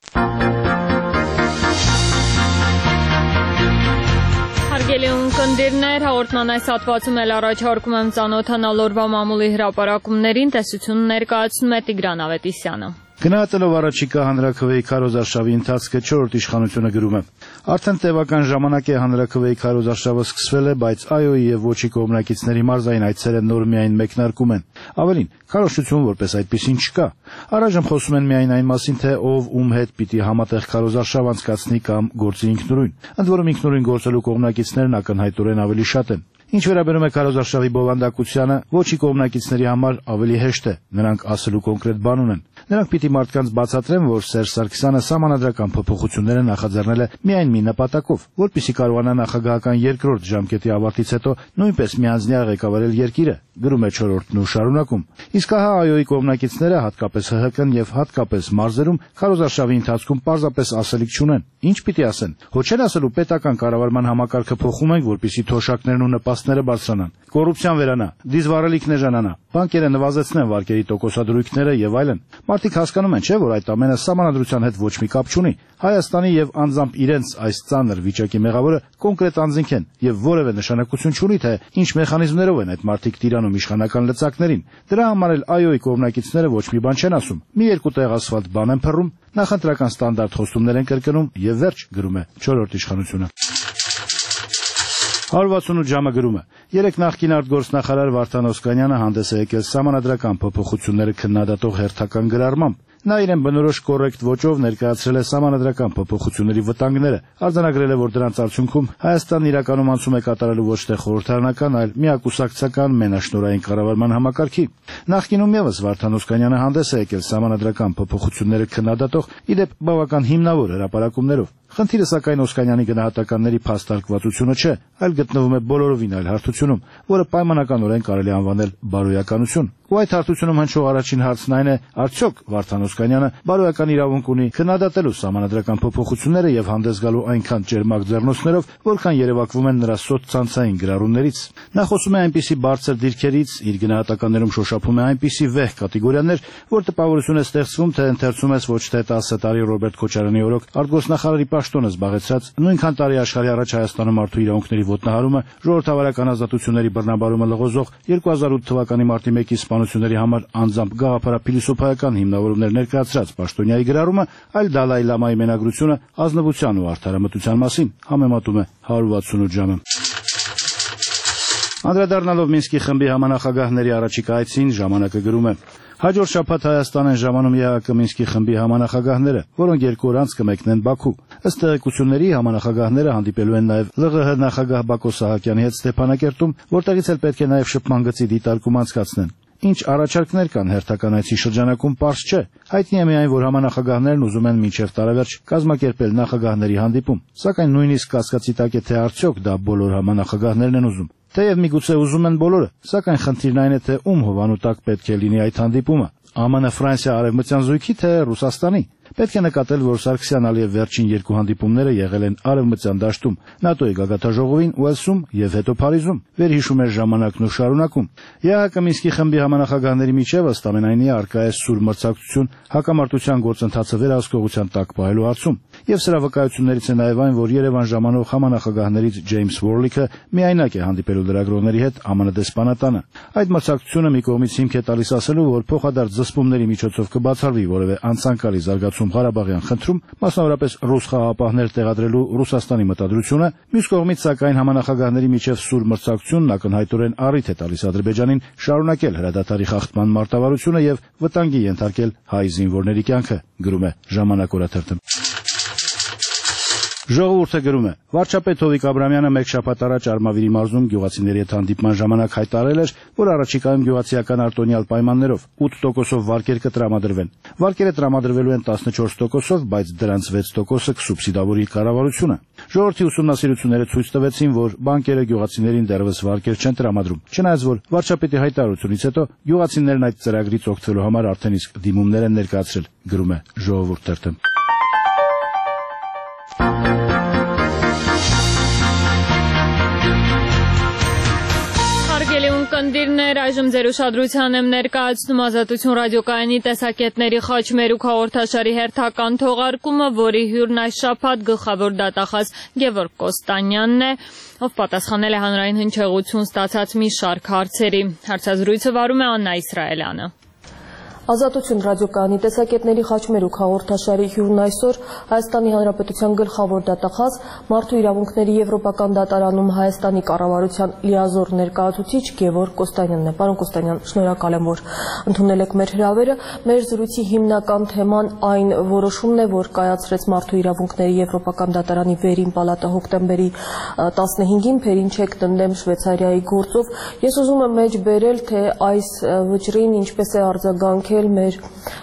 Հարգելի ունկնդիրներ, հաղորդման այս հատվածում էլ առաջարկում եմ ծանոթանալ օրվա մամուլի հրապարակումներին, տեսություն ներկայացնում է Տիգրան Ավետիսյանը։ Գնահատելով առաջիկա հանրաքվեի քարոզարշավի ընթացքը չորրորդ իշխանությունը գրում է. Արդեն տևական ժամանակ է հանրաքվեի քարոզարշավը սկսվել է, բայց ԱՅՈ-ի եւ ոչի կողմնակիցների մարզային այցերը նոր միայն մեկնարկում են։ Ավելին, քարոզչություն որպես այդպեսին չկա։ Առայժմ խոսում են միայն այն մասին, թե ով ում հետ պիտի համատեղ քարոզարշավ անցկացնի կամ գործի ինքնուրույն։ Ընդ որում ինքնուրույն գործելու կողմնակիցներն ակնհայտորեն ավելի շատ են։ Ինչ վերաբերում է քարոզարշավի բովանդակությանը, ոչի կողմնակիցների համար ավելի հեշտ է, նրանք ասելու կոնկրետ բան ունեն։ Նրանք պիտի մարդկանց բացատրեն, որ Սերժ Սարգսյանը սահմանադրական փոփոխությունները նախաձեռնել է միայն մի նպատակով, որպեսզի կարողանա նախագահական երկրորդ ժամկետի ավարտից հետո նույնպես միանձնյա ղեկավարել երկիրը, գրում է չորրորդն ու շարունակում։ Իսկ ահա ԱՅՈ-ի կողմնակիցները, հատկապես ՀՀԿ-ն եւ հատկապես մարզերում քարոզարշավի ընթացքում պարզապես ասելիք չունեն։ Ինչ պիտի ասեն։ Հո չեն ասելու պետական կառավարման համակարգը փոխում ենք, որպեսզի թոշակներն ու նպաստները բարձրանան, կոռուպցիան վերանա, դիզվառելիքն էժանանա, բանկերը նվազեցնեն վարկերի տոկոսադրույքները եւ այլն։ Մարդիկ հասկանում են, չէ՞, որ այդ ամենը սահմանադրության հետ ոչ մի կապ չունի։ Հայաստանի եւ անձամբ իրենց այս ծանր վիճակի մեղավորը կոնկրետ անձինք են եւ որևէ նշանակություն չունի, թե ինչ մեխանիզմներով են այդ մարդիկ տիրանում իշխանական լծակներին։ Դրա համար էլ ԱՅՈ-ի կողմնակիցները ոչ մի բան չեն ասում։ Մի երկու տեղ ասֆալտ բան են փռում, նախընտրական ստանդարտ խոստումներ են կրկնում եւ վերջ, գրում է չորրորդ իշխանությունը։ հարյուր վաթսունութ ժամը գրում է. Երեք նախկին արտգործնախարար Վարդան Օսկանյանը հանդես է եկել սահմանադրական փոփոխությունները քննադատող հերթական գրառմամբ։ Նա իրեն բնորոշ կոռեկտ ոճով ներկայացրել է սահմանադրական փոփոխությունների վտանգները, արձանագրել է, որ դրանց արդյունքում Հայաստանն իրականում անցում է կատարելու ոչ թե խորհրդարանական, այլ միակուսակցական մենաշնորհային կառավարման համակարգի։ Նախկինում եւս Վարդան Օսկանյանը հանդես է եկել սահմանադրական փոփոխությունները քննադատող, իդեպ բավական հիմնավոր հրապարակումներով։ Խնդիրը սակայն Օսկանյանի գնահատականների փաստարկվածությունը չէ, այլ գտնվում է բոլորովին այլ հարթությունում, որը պայմանականորեն կարելի անվանել բարոյականություն։ Ու այդ հարթությունում հնչող առաջին հարցն այն է, արդյոք Վարդան Օսկանյանը բարոյական իրավունք ունի քննադատելու սահմանադրական փոփոխությունները եւ հանդես գալու այնքան ճերմակ ձեռնոցներով, որքան երևակվում են նրա սոցցանցային գրառումներից։ Նա խոսում է այնպիսի բարձր դիրքերից, իր գնահատականներում շոշափում է այնպիսի վեհ կատեգորիաներ, որ տպավորություն է ստեղծվում, թե ընթերցում ես ոչ թե տասը տարի Ռոբերտ Քոչարյանի օրոք արտգործնախարարի պաշտոնը զբաղեցրած, նույնքան տարի աշխարհի առաջ Հայաստանում մարդու իրավունքների ոտնահարումը, ժողովրդավարական ազատությունների բռնաբարումը լղոզող երկու հազար ութ թվականի մարտի մեկի սպանությունների համար անձամբ գաղափարափիլիսոփայական հիմնավորումներ ներկայացրած պաշտոնյայի գրառումը, այլ Դալայ Լամայի մենագրությունը ազնվության ու արդարամտության մասին, համեմատում է հարյուր վաթսունութ ժամը։ Անդրադառնալով Մինսկի խմբի համանախագահների առաջիկա այցին, ժամանակը գրում է. Հաջորդ շաբաթ Հայաստան են ժամանում ԵԱՀԿ Մինսկի խմբի համանախագահները, որոնք երկու օր անց կմեկնեն Բաքու։ Ըստ տեղեկությունների, համանախագահները հանդիպելու են նաև ԼՂՀ նախագահ Բակո Սահակյանի հետ Ստեփանակերտում, որտեղից էլ պետք է նաև շփման գծի դիտարկում անցկացնեն։ Ինչ առաջարկներ կան հերթական այցի շրջանակում, պարզ չէ։ Հայտնի է միայն, որ համանախագահներն ուզում են մինչև տարեվերջ կազմակերպել նախագահների հանդիպում, սակայն նույնիսկ կասկածի տակ է, թե արդյոք դա բոլոր համանախագահներն են ուզում։ Թեև միգուցե ուզում են բոլորը, սակայն խնդիրն այն է, թե ում հովանու տակ պետք է լինի այդ հանդիպումը՝ ԱՄՆ Ֆրանսիա արևմտյան զույգի, թե Ռուսաստանի։ Պետք է նկատել, որ Սարգսյան-Ալիև վերջին երկու հանդիպումները եղել են արևմտյան դաշտում, ՆԱՏՕ-ի գագաթնաժողովին, Ուելսում եւ հետո Փարիզում։ Վերհիշում էր ժամանակն ու շարունակում։ ԵԱՀԿ Մինսկի խմբի համանախագահների միջև ըստ ամենայնի առկա է սուր մրցակցություն հակամարտության գործընթացը վերահսկողության տակ պահելու հարցում։ Եվ սրա վկայություններից է նաև այն, որ Երևան ժամանող համանախագահներից Ջեյմս Վորլիքը միայնակ է հանդիպելու լրագրողների հետ ԱՄՆ դեսպանատանը։ Այդ մրցակցությունը մի կողմից հիմք է տալիս ասելու, որ փոխադարձ զսպումների միջոցով կբացառվի որևէ անցանկալի զարգացում Ղարաբաղյան խնդրում, մասնավորապես ռուս խաղաղապահներ տեղադրելու Ռուսաստանի մտադրությունը, մյուս կողմից սակայն համանախագահների միջև սուր մրցակցությունն ակնհայտորեն առիթ է տալիս Ադրբեջանին շարունակել հրադադարի խախտման մարտավարությունը եւ վտանգի ենթարկել հայ զինվորների կյանքը, գրում է Ժամանակ օրաթերթը։ Ժողովուրդը գրում է. Վարչապետ Հովիկ Աբրամյանը մեկ շաբաթ առաջ Արմավիրի մարզում գյուղացիների հետ հանդիպման ժամանակ հայտարարել էր, որ առաջիկայում գյուղացիական արտոնյալ պայմաններով ութ տոկոսով վարկեր կտրամադրվեն։ Վարկերը տրամադրվելու են տասնչորս տոկոսով, բայց դրանց վեց տոկոսը կսուբսիդավորի կառավարությունը։ Ժողովրդի ուսումնասիրությունները ցույց տվեցին, որ բանկերը գյուղացիներին դեռևս վարկեր չեն տրամադրում, չնայած որ վարչապետի հայտարարությունից հետո գյուղացիներն այդ ծրագրից օգտվելու համար արդեն իսկ դիմումներ են ներկայացրել, գրում է Ժողովուրդ թերթը։ Կնդիրներ, այժմ ձեր ուշադրության եմ ներկայացնում Ազատություն ռադիոկայանի տեսակետների խաչմերուկ հաղորդաշարի հերթական թողարկումը, որի հյուրն այս շաբաթ գլխավոր դատախազ Գևորգ Կոստանյանն է, ով պատասխանել է հանրային հնչեղություն ստացած մի շարք հարցերի։ Հարցազրույցը վարում է Աննա Իսրայելյանը։ Ազատություն ռադիոկայանի տեսակետների խաչմերուկ հաղորդաշարի հյուրն այսօր Հայաստանի Հանրապետության գլխավոր դատախազ, Մարդու իրավունքների եվրոպական դատարանում Հայաստանի կառավարության լիազոր ներկայացուցիչ Գևորգ Կոստանյանն է։ Պարոն Կոստանյան, շնորհակալ եմ, որ ընդունել եք մեր հրավերը։ Մեր զրույցի հիմնական թեման այն որոշումն է, որ կայացրեց Մարդու իրավունքների եվրոպական դատարանի վերին պալատը հոկտեմբերի տասնհինգին Փերինչեկ Տնտեմ Շվեյցարիայի գործով։ Ես ուզում եմ մեջ բերել, թե այս վճռին ինչպես է արձագանքել մեր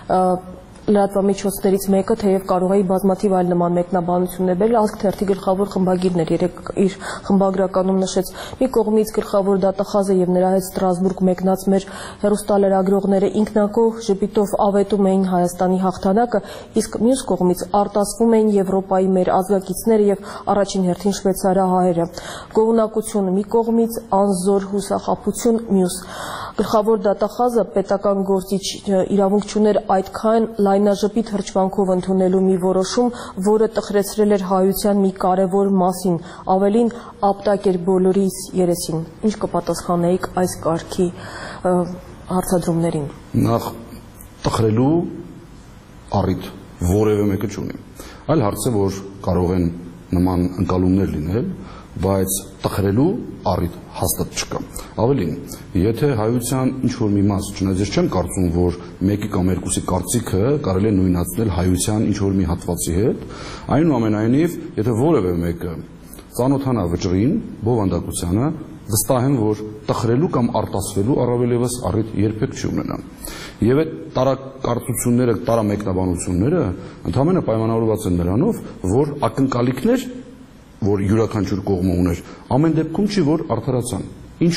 լրատվամիջոցներից մեկը, թեև կարող է բազմաթիվ այլ նման մեկնաբանություններ բերել, Ազգ թերթի գլխավոր խմբագիրն էր երեք իր խմբագրականում նշեց, մի կողմից գլխավոր դատախազը եւ նրա հետ Ստրասբուրգ մեկնած մեր հեռուստալրագրողները ինքնակող ժպիտով ավետում էին Հայաստանի հաղթանակը, իսկ մյուս կողմից արտասվում էին Եվրոպայի մեր ազգակիցները եւ առաջին հերթին շվեյցարահայերը։ Գողունակություն մի կողմից, անզոր հուսախաբություն մյուս։ Գլխավոր դատախազը պետական գործիչ իրավունք չուներ այդքան լայնաժպիտ հրճվանքով ընդունելու մի որոշում, որը տխրեցրել էր հայության մի կարևոր մասին, ավելին ապտակ էր բոլորիս երեսին։ Ինչ կպատասխանեիք այս կարգի հարցադրումներին։ Նախ տխրելու առիթ որևէ մեկը չունի։ Այլ հարց է, որ կարող են նման ընկալումներ լինել, բայց տխրելու առիթ հաստատ չկա։ Ավելին, եթե հայության ինչ-որ մի մաս, չնայած ես չեմ կարծում, որ մեկի կամ երկուսի կարծիքը կարելի է նույնացնել հայության ինչ-որ մի հատվածի հետ, այնուամենայնիվ, եթե որևէ մեկը ծանոթանա վճռին, բովանդակությանը, վստահ եմ, որ տխրելու կամ արտասվելու առավել ևս առիթ երբեք չի ունենա։ Եվ այդ տարակարծությունները, տարամեկնաբանությունները ընդհանրապես պայմանավորված են նրանով, որ ակնկալիքներ, որ յուրաքանչյուր կողմը ուներ, ամեն դեպքում չի, որ արդարացան։ Ինչու՞։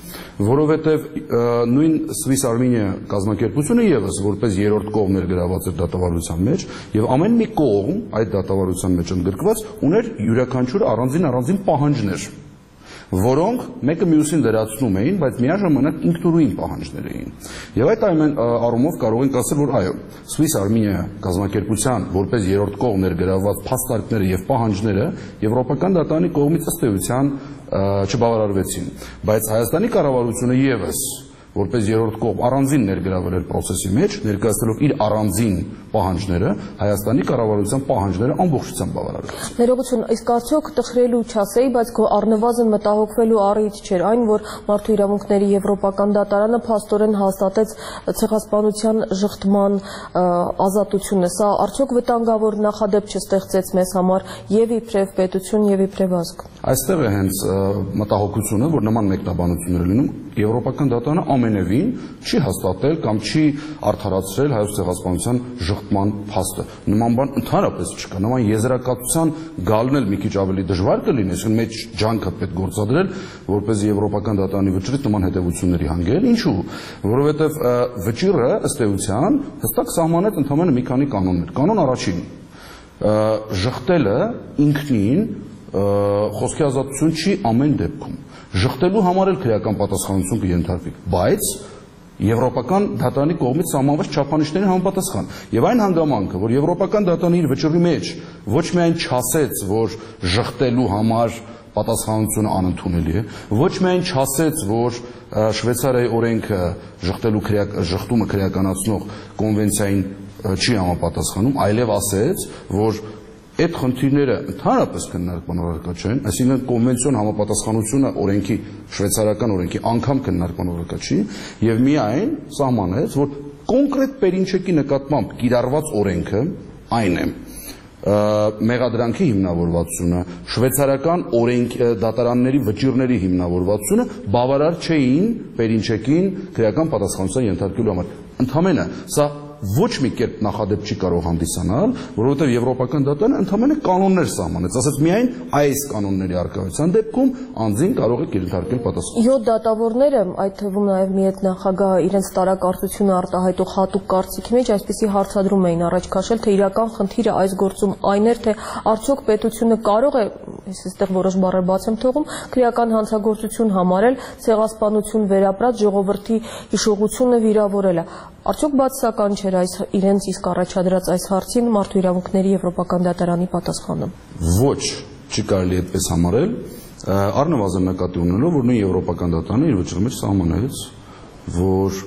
որովհետև նույն Swiss Armenia կազմակերպությունը եւս որպես երրորդ կողմ ներգրաված էր դատավարության մեջ եւ ամեն մի կողմ այդ դատավարության մեջ ընդգրկված ուներ յուրաքանչյուր առանձին առանձին պահանջներ, որոնք մեկը մյուսին լրացնում էին, բայց միաժամանակ ինքնուրույն պահանջներ էին։ Եվ այդ ամեն առումով կարող ենք ասել, որ այո, Swiss Armenia կազմակերպության որպես երրորդ կողմ ներգրավված փաստարկները եւ պահանջները եվրոպական դատարանի կողմից ըստ էության չբավարարվեցին, բայց Հայաստանի կառավարությունը եւս որպես երրորդ կողմ առանձին ներգրավել էր process-ի մեջ, ներկայացնելով իր առանձին պահանջները, Հայաստանի կառավարության պահանջները ամբողջությամբ բավարարվեցին։ Ներողություն, իսկ արդյոք տխրելու չասեի, բայց առնվազն մտահոգվելու առիթ չէր այն, որ Մարդու իրավունքների Եվրոպական դատարանը փաստորեն հաստատեց ցեղասպանության ժխտման ազատությունը։ Սա արդյոք վտանգավոր նախադեպ չստեղծեց մեզ համար եւ իբրև պետություն եւ իբրև ազգ։ Այստեղ է հենց մտահոգությունը, որ նման մեկնաբանություններ լինում, Եվրոպական դատարանը ամենևին չի հաստատել կամ չի արդարացրել հայոց ցեղասպանության ժխտման փաստը։ Նման բան ընդհանրապես չկա։ Նման եզրակացության գալն էլ մի քիչ ավելի դժվար կլինի, այսինքն մեջ ջանքը պետք գործադրել, որպեսզի Եվրոպական դատարանի վճռից նման հետևությունների հանգել։ Ինչու՞։ Որովհետև վճիռը ըստ էության հստակ սահմանեց ընդհանրապես մի քանի կանոններ։ Կանոն առաջին՝ ժխտելը ինքնին խոսքի ազատություն չի ամեն դեպքում։ Ժխտելու համար էլ քրեական պատասխանատվություն կենթարկվի, բայց Եվրոպական դատարանի կողմից սահմանված չափանիշներին համապատասխան։ Եվ այն հանգամանքը, որ Եվրոպական դատարանը իր վճռի մեջ ոչ միայն չասեց, որ ժխտելու համար պատասխանատվությունը անընդունելի է, ոչ միայն չասեց, որ Շվեյցարիայի օրենքը ժխտելու ժխտումը քրեականացնող կոնվենցիային չի համապատասխանում, այլև ասեց, որ այդ խնդիրները ընդհանրապես քննարկման առարկա չեն, այսինքն կոնվենցիոն համապատասխանությունը օրենքի, շվեյցարական օրենքի անգամ քննարկման առարկա չի, եւ միայն սահմանեց, որ կոնկրետ պերինչեկի նկատմամբ կիրառված օրենքը այն է, մեղադրանքի հիմնավորվածությունը, շվեյցարական օրենք դատարանների վճիռների հիմնավորվածությունը բավարար չէին պերինչեկին քրեական պատասխանատվության ենթարկելու համար։ Ընդհանրապես սա ոչ մի կերպ նախադեպ չի կարող հանդիսանալ, որովհետև Եվրոպական դատարանը ընդհանրապես կանոններ սահմանեց, ասաց միայն այս կանոնների առկայության դեպքում անձին կարող է ենթարկել պատասխան։ յոթ դատավորները, այդ թվում նաև մի հետ նախագահը իրենց տարակարծությունը արտահայտող հատուկ կարծիքի մեջ այսպիսի հարցադրում էին առաջ քաշել, թե իրական խնդիրը այս գործում այն էր, թե արդյոք պետությունը կարող է, ես այստեղ որոշ բառեր բաց եմ թողում, քրեական հանցագործություն համարել ցեղասպանություն վերապրած ժողովրդի հիշողությունը վիրավորելը։ Արդյոք բացասական չէր այս իրենց իսկ առաջադրած այս հարցին Մարդու իրավունքների Եվրոպական դատարանի պատասխանը։ Ոչ, չի կարելի այդպես համարել, առնվազն նկատի ունենալով, որ նույն Եվրոպական դատարանը իր վճռի մեջ սահմանեց, որ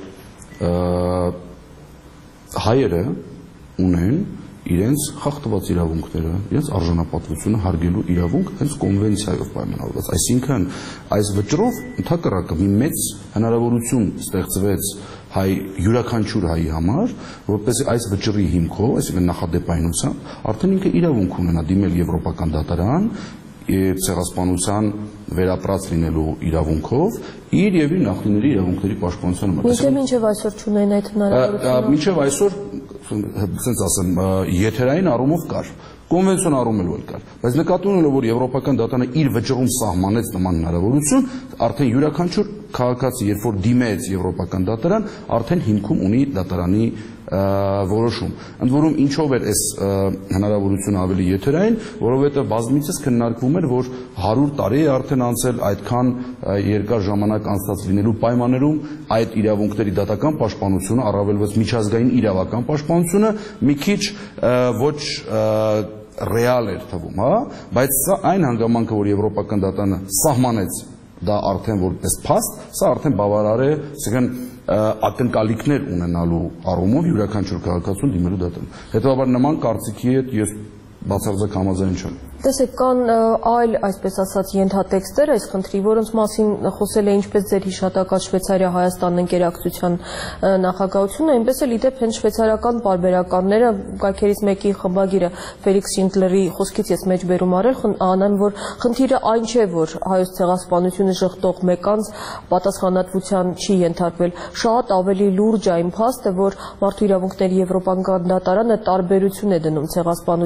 հայերը ունեն իրենց խախտված իրավունքները, իրենց արժանապատվությունը հարգելու իրավունք հենց կոնվենցիայով պայմանավորված։ Այսինքն այս վճռով ընդհակառակը մի մեծ հնարավորություն ստեղծվեց հայ յուրաքանչյուր հայի համար, որպեսզի այս վճռի հիմքով, այսինքն նախադեպայնությամբ, արդեն ինքը իրավունք ունենա դիմել Եվրոպական դատարան ցեղասպանության վերապրած լինելու իրավունքով իր եւ իր նախնիների իրավունքների պաշտպանության համար։ Մինչև մինչև այսօր չունեն այդ հնարավորությունը։ Մինչև այսօր, ասենց ասեմ, եթերային առումով կար, կոնվենցիոն առումով էլ կար, բայց նկատի ունելով, որ Եվրոպական դատարանը իր վճռում սահմանեց նման հնարավորություն, արդեն յուրաքանչյուր քաղաքացի, երբ որ դիմեց Եվրոպական դատարան, արդեն հիմքում ունի դատարանի որոշում։ Ընդ որում ինչով էր այս հնարավորությունը ավելի եթերային, որովհետև բազմիցս քննարկվում էր, որ հարյուր տարի է արդեն անցել այդքան երկար ժամանակ անցած լինելու պայմաններում այդ իրավունքների դատական պաշտպանությունը, առավելևս միջազգային իրավական պաշտպանությունը մի քիչ ոչ ռեալ էր թվում, հա, բայց սա այն հանգամանքը, որ Եվրոպական դատարանը սահմանեց դա արդեն որպես փաստ, սա արդեն բավարար է, ասենք ակնկալիքներ ունենալու առումով յուրաքանչյուր քաղաքացուն դիմելու դատարան։ Հետևաբար նման կարծիքի հետ ես բացարձակ համաձայն չեմ։ Տեսեք, կան այլ, այսպես ասած, ենթատեքստեր այս խնդրի, որոնց մասին խոսել է ինչպես ձեր հիշատակած Շվեյցարիա-Հայաստան ընկերակցության նախագահությունը, այնպես էլ իդեպ հենց շվեյցարական պարբերականները, կայքերից մեկի խմբագիրը Ֆելիքս Շինդլերի խոսքից ես մեջբերում արել, անեմ, որ խնդիրը այն չէ, որ հայոց ցեղասպանությունը ժխտող մեկանց պատասխանատվության չի ենթարկվել, շատ ավելի լուրջ այն փաստը, որ Մարդու իրավունքների Եվրոպական դատարանը տարբերություն է դնում ցեղասպանությունների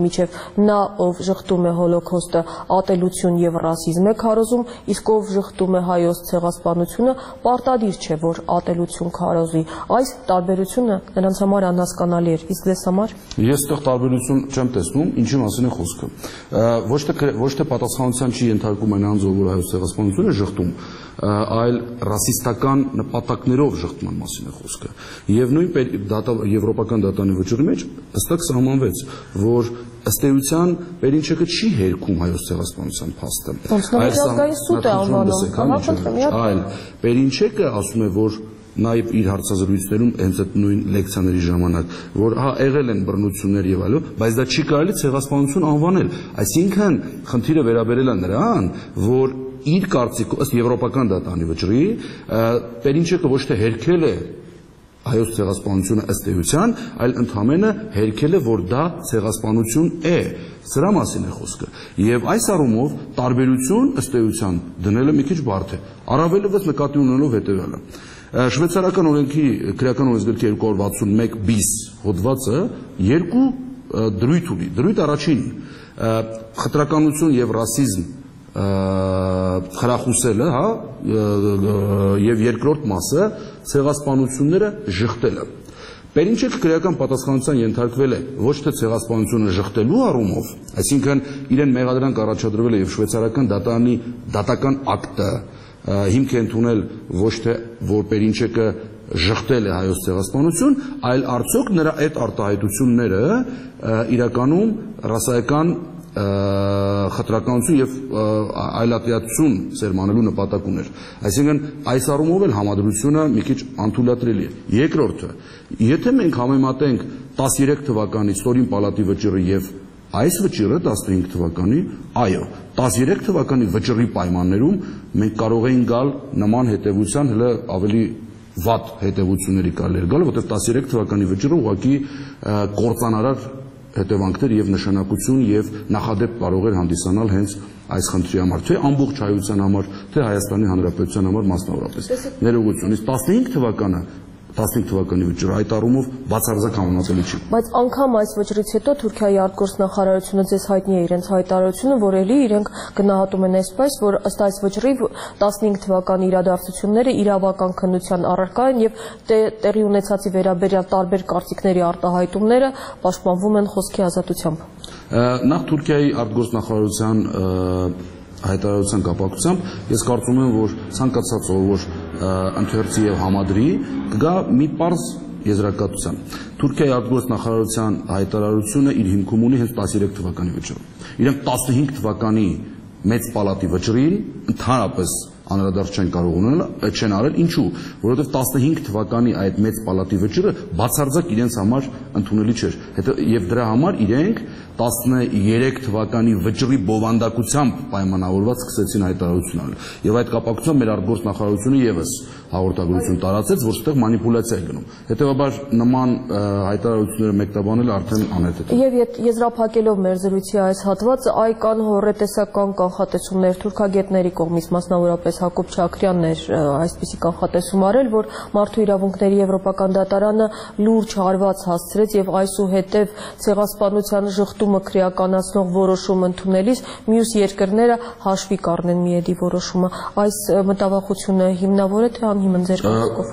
միջև նա ով ժխտում է հոլոքոստը ատելություն եւ ռասիզմ է քարոզում, իսկ ով ժխտում է հայոց ցեղասպանությունը պարտադիր չէ որ ատելություն քարոզի։ Այս տարբերությունը նրանց համար անհասկանալի էր, իսկ դες համար։ Ես այդտեղ տարբերություն չեմ տեսնում, ինչի մասին է խոսքը։ Ոչ թե ոչ թե պատասխանատվության չի ենթարկում այն անձը, որ հայոց ցեղասպանությունը ժխտում, այլ ռասիստական նպատակներով ժխտման մասին է խոսքը։ Եվ նույն եվրոպական դատանի վճռի մեջ հստակ սահմանվեց, որ ըստ էության Պերինչեկը չի հերքում հայոց ցեղասպանության փաստը։ Այլ Պերինչեկը ասում է, որ նաև իր հարցազրույցներում հենց այդ նույն լեկցիաների ժամանակ, որ հա եղել են բռնություններ եւ այլն, բայց դա չի կարելի ցեղասպանություն անվանել։ Այսինքն խնդիրը վերաբերել է նրան, որ իր կարծիքով ըստ եվրոպական դատանի վճռի Պերինչեկը ոչ թե հերքել է հայոց ցեղասպանությունը ըստ էության, այլ ընդհանրապես հերքել է, որ դա ցեղասպանություն է։ Սրա մասին է խոսքը։ Եվ այս առումով տարբերություն ըստ էության դնելը մի քիչ բարդ է։ Առավելևս նկատի ունենալով հետևյալը։ Շվեյցարական օրենքի քրեական օրենսգրքի երկու հարյուր վաթսունմեկ բիս հոդվածը երկու դրույթ ունի։ Դրույթ առաջին խտրականություն եւ ռասիզմ խրախուսելը, հա, եւ երկրորդ մասը ցեղասպանությունները ժխտելը։ Պերինչեկը քրեական պատասխանատվության ենթարկվել է ոչ թե ցեղասպանությունը ժխտելու առումով, այսինքն իրեն մեղադրանք առաջադրվել է եւ շվեյցարական դատանի դատական ակտը հիմք է ընդունել ոչ թե որ Պերինչեկը ժխտել է հայոց ցեղասպանություն, այլ արդյոք նրա այդ արտահայտությունները իրականում ռասայական խտրականություն եւ այլատիացություն սերմանելու նպատակ ուներ։ Այսինքն այս առումով էլ համադրությունը մի քիչ անթույլատրելի է։ Երկրորդը, եթե մենք համեմատենք տասներեք թվականի Ստորին պալատի վճռը եւ այս վճիռը տասնհինգ թվականի, այո, տասներեք թվականի վճռի պայմաններում մենք կարող էինք գալ նման հետևության հələ ավելի վատ հետևությունների կարելի գալ, որտեղ տասներեք թվականի վճիռը ուղղակի կործանարար հետևանքներ եւ նշանակություն եւ նախադեպ կարող էր հանդիսանալ հենց այս խնդրի համար, թե ամբողջ հայության համար, թե Հայաստանի Հանրապետության համար մասնավորապես։ Ներողություն, տասնհինգ թվականը տասնհինգ թվականի վճիռը այդ առումով բացարձակ համեմատելի չի։ Բայց անգամ այս վճռից հետո Թուրքիայի արտգործնախարարությունը ձեզ հայտնի է իրենց հայտարարությունը, որ ելի իրենք գնահատում են այսպես, որ ըստ այս վճռի տասնհինգ թվականի իրադարձությունները իրավական քննության առարկա են եւ տեղի ունեցածի վերաբերյալ տարբեր կարծիքների արտահայտումները պաշտպանվում են խոսքի ազատությամբ։ Նախ Թուրքիայի արտգործնախարարության հայտարարության կապակցությամբ ես կարծում եմ, որ ցանկացած ով որ ընթերցի եւ համադրի կգա մի պարզ եզրակացության։ Թուրքիայի արտգործնախարարության հայտարարությունը իր հիմքում ունի հենց տասներեք թվականի վճռը։ Իրենք տասնհինգ թվականի մեծ պալատի վճռին ընդհանրապես անդրադարձ չեն կարող ունենալ, չեն արել, ինչու, որովհետև տասնհինգ թվականի այդ մեծ պալատի վճռը բացարձակ իրենց համար ընդունելի չէր։ Եվ դրա համար իրենք տասներեք թվականի վճռի բովանդակությամբ պայմանավորված սկսեցին հայտարարություն անել։ Եվ այդ կապակցությամբ մեր արտգործնախարարությունը եւս հաղորդագրություն տարածեց, որ այդտեղ մանիպուլյացիա է գնում։ Հետևաբար նման հայտարարությունները մեկնաբանելը արդեն անհետ է։ Եվ եզրափակելով մեր զրույցի այս հատվածը, այ կան հորետեսական կանխատեսումներ թուրքագետների կողմից, մասնավորապես Հակոբ Չաքրյանն էր այսպիսի կանխատեսում արել, որ մարդու իրավունքների եվրոպական դատարանը լուրջ հարված հասցրեց եւ այսուհետեւ ցեղասպանության ժխտումը քրեականացնող որոշում ընդունելիս մյուս երկրները հաշվի կառնեն միեդի որոշումը։ Այս մտավախությունը հիմնավոր է թե անհիմն ձեր կարծիքով։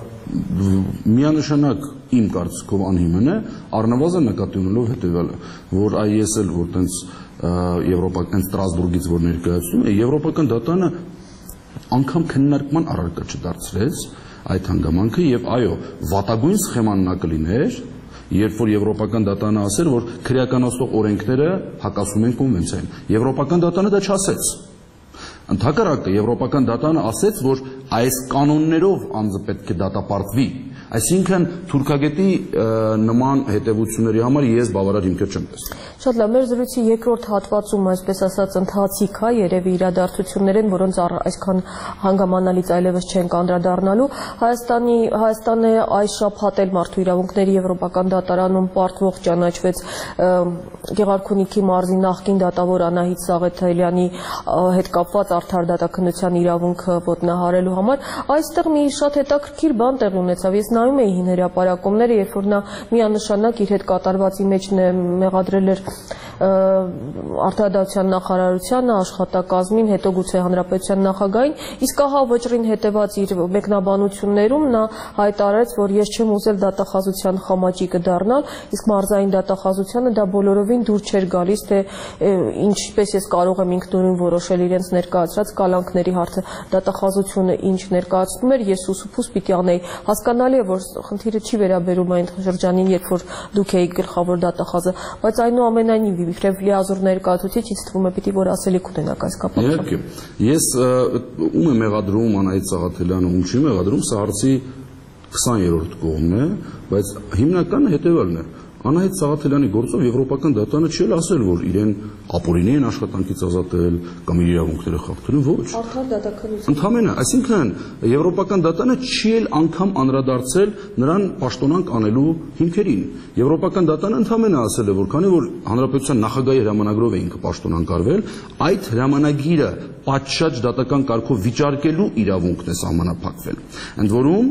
Միանշանակ իմ կարծիքով անհիմն է, առնվազն նկատի ունելով հետեւյալը, որ այ ես էլ որ տենց եվրոպական Ստրասբուրգից որ ներկայացնում է, եվրոպական դատարանը անգամ քննարկման առարկա չդարձրեց այդ հանգամանքը եւ այո, վատագույն սխեման նա կլիներ, երբ որ եվրոպական դատարանը ասեր, որ քրեականացող օրենքները հակասում են կոնվենցիային։ Եվրոպական դատարանը դա չասեց։ Ընդհակառակը եվրոպական դատարանը ասեց, որ այս կանոններով անձը պետք է դատապարտվի։ Այսինքն թուրքագետի նման հետևությունների համար ես բավարար հիմքեր չեմ տեսնում։ Շատ լավ, մեր զրույցի երկրորդ հատվածում, այսպես ասած, ընթացիկ է, երևի իրադարձություններ են, որոնց այսքան հանգամանալից այլևս չենք անդրադառնալու։ Հայաստանի Հայաստանը այս շաբաթ էլ մարդու իրավունքների եվրոպական դատարանում պարտվող ճանաչվեց Գեղարքունիքի մարզի նախկին դատավոր Անահիտ Սաղաթելյանի հետ կապված արդար դատաքննության իրավունքը ոտնահարելու համար։ Այստեղ մի շատ հետաքրքիր բան տեղի ունեցավ։ Ես նայում էի հին հրապարակումները, երբ որ նա միանշանակ իր հետ կատարվածի մեջ մեղադրել էր Արտադրության նախարարությանը, աշխատակազմին, հետո գուցե հանրապետության նախագահին, իսկ ահա վճռին հետևած իր մեկնաբանություններում նա հայտարարեց, որ ես չեմ ուզել դատախազության խամաճիկը դառնալ, իսկ մարզային դատախազությանը դա բոլորովին դուր չէր գալիս, թե ինչպես ես կարող եմ ինքնուրույն որոշել իրենց ներկայացրած կալանքների հարցը, դատախազությունը ինչ ներկայացնում էր, ես ուսուփուս պիտի անեի։ Հասկանալի է, որ խնդիրը չի վերաբերում այն շրջանին, երբ որ դուք էիք գլխավոր դատախազը, բայց այնուամենայնիվ իբրև լիազոր ներկայացուցիչ ինձ թվում է պիտի որ ասելիք ունենաք այս կապակցությամբ։ Իհարկե, ես ում եմ մեղադրում Անահիտ Սաղաթելյանը, ում չի մեղադրում, սա հարցի քսաներորդ կողմն է, բայց հիմնականը հետևյալն է։ Անահիտ Սաղաթելյանի գործով Եվրոպական դատարանը չի ասել, որ իրեն ապօրինի են աշխատանքից ազատել կամ իր իրավունքները խախտել, ոչ։ Արդար դատականություն։ Ընդհանրապես, այսինքն Եվրոպական դատարանը չի էլ անգամ անդրադարձել նրան պաշտոնանկ անելու հիմքերին։ Եվրոպական դատարանը ընդհանրապես ասել է, որ քանի որ հանրապետության նախագահի հրամանագրով է ինքը պաշտոնանկարվել, այդ հրամանագիրը պատշաճ դատական կարգով վիճարկելու իրավունքն է սահմանափակվել։ Ընդ որում,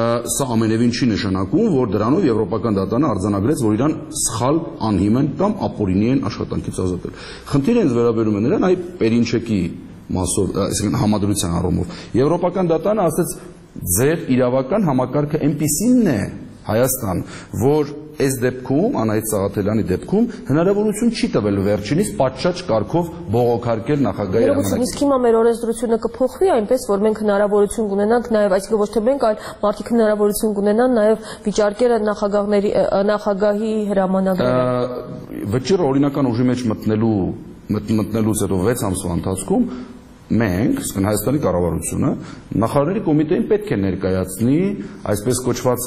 սա ամենևին չի նշանակում, որ դրանով Եվրոպական դատարանը արձանագրեց, որ իրան սխալ անհիմն կամ ապօրինի են աշխատանքից ազատել։ Խնդիրը ինձ վերաբերում է նրան այ Պերինչեկի մասով, այսինքն համադրության առումով։ Եվրոպական դատարանը ասաց, ձեր իրավական համակարգը այնպիսին է Հայաստան, որ այս դեպքում, Անահիտ Սաղաթելյանի դեպքում հնարավորություն չի տվել վերջինիս պատշաճ կարգով բողոքարկել նախագահի հրամանագրով։ Իսկ հիմա մեր օրենսդրությունը կփոխվի այնպես, որ մենք հնարավորություն կունենանք նաև, այսինքն ոչ թե մենք, այլ մարդիկ հնարավորություն կունենան նաև վիճարկել նախագահների նախագահի հրամանագրերը։ Վճիռ օրինական ուժի մեջ մտնելու մտնելուց հետո վեց ամսվա ընթացքում մենք, իսկ Հայաստանի կառավարությունը նախարարների կոմիտեին պետք է ներկայացնի այսպես կոչված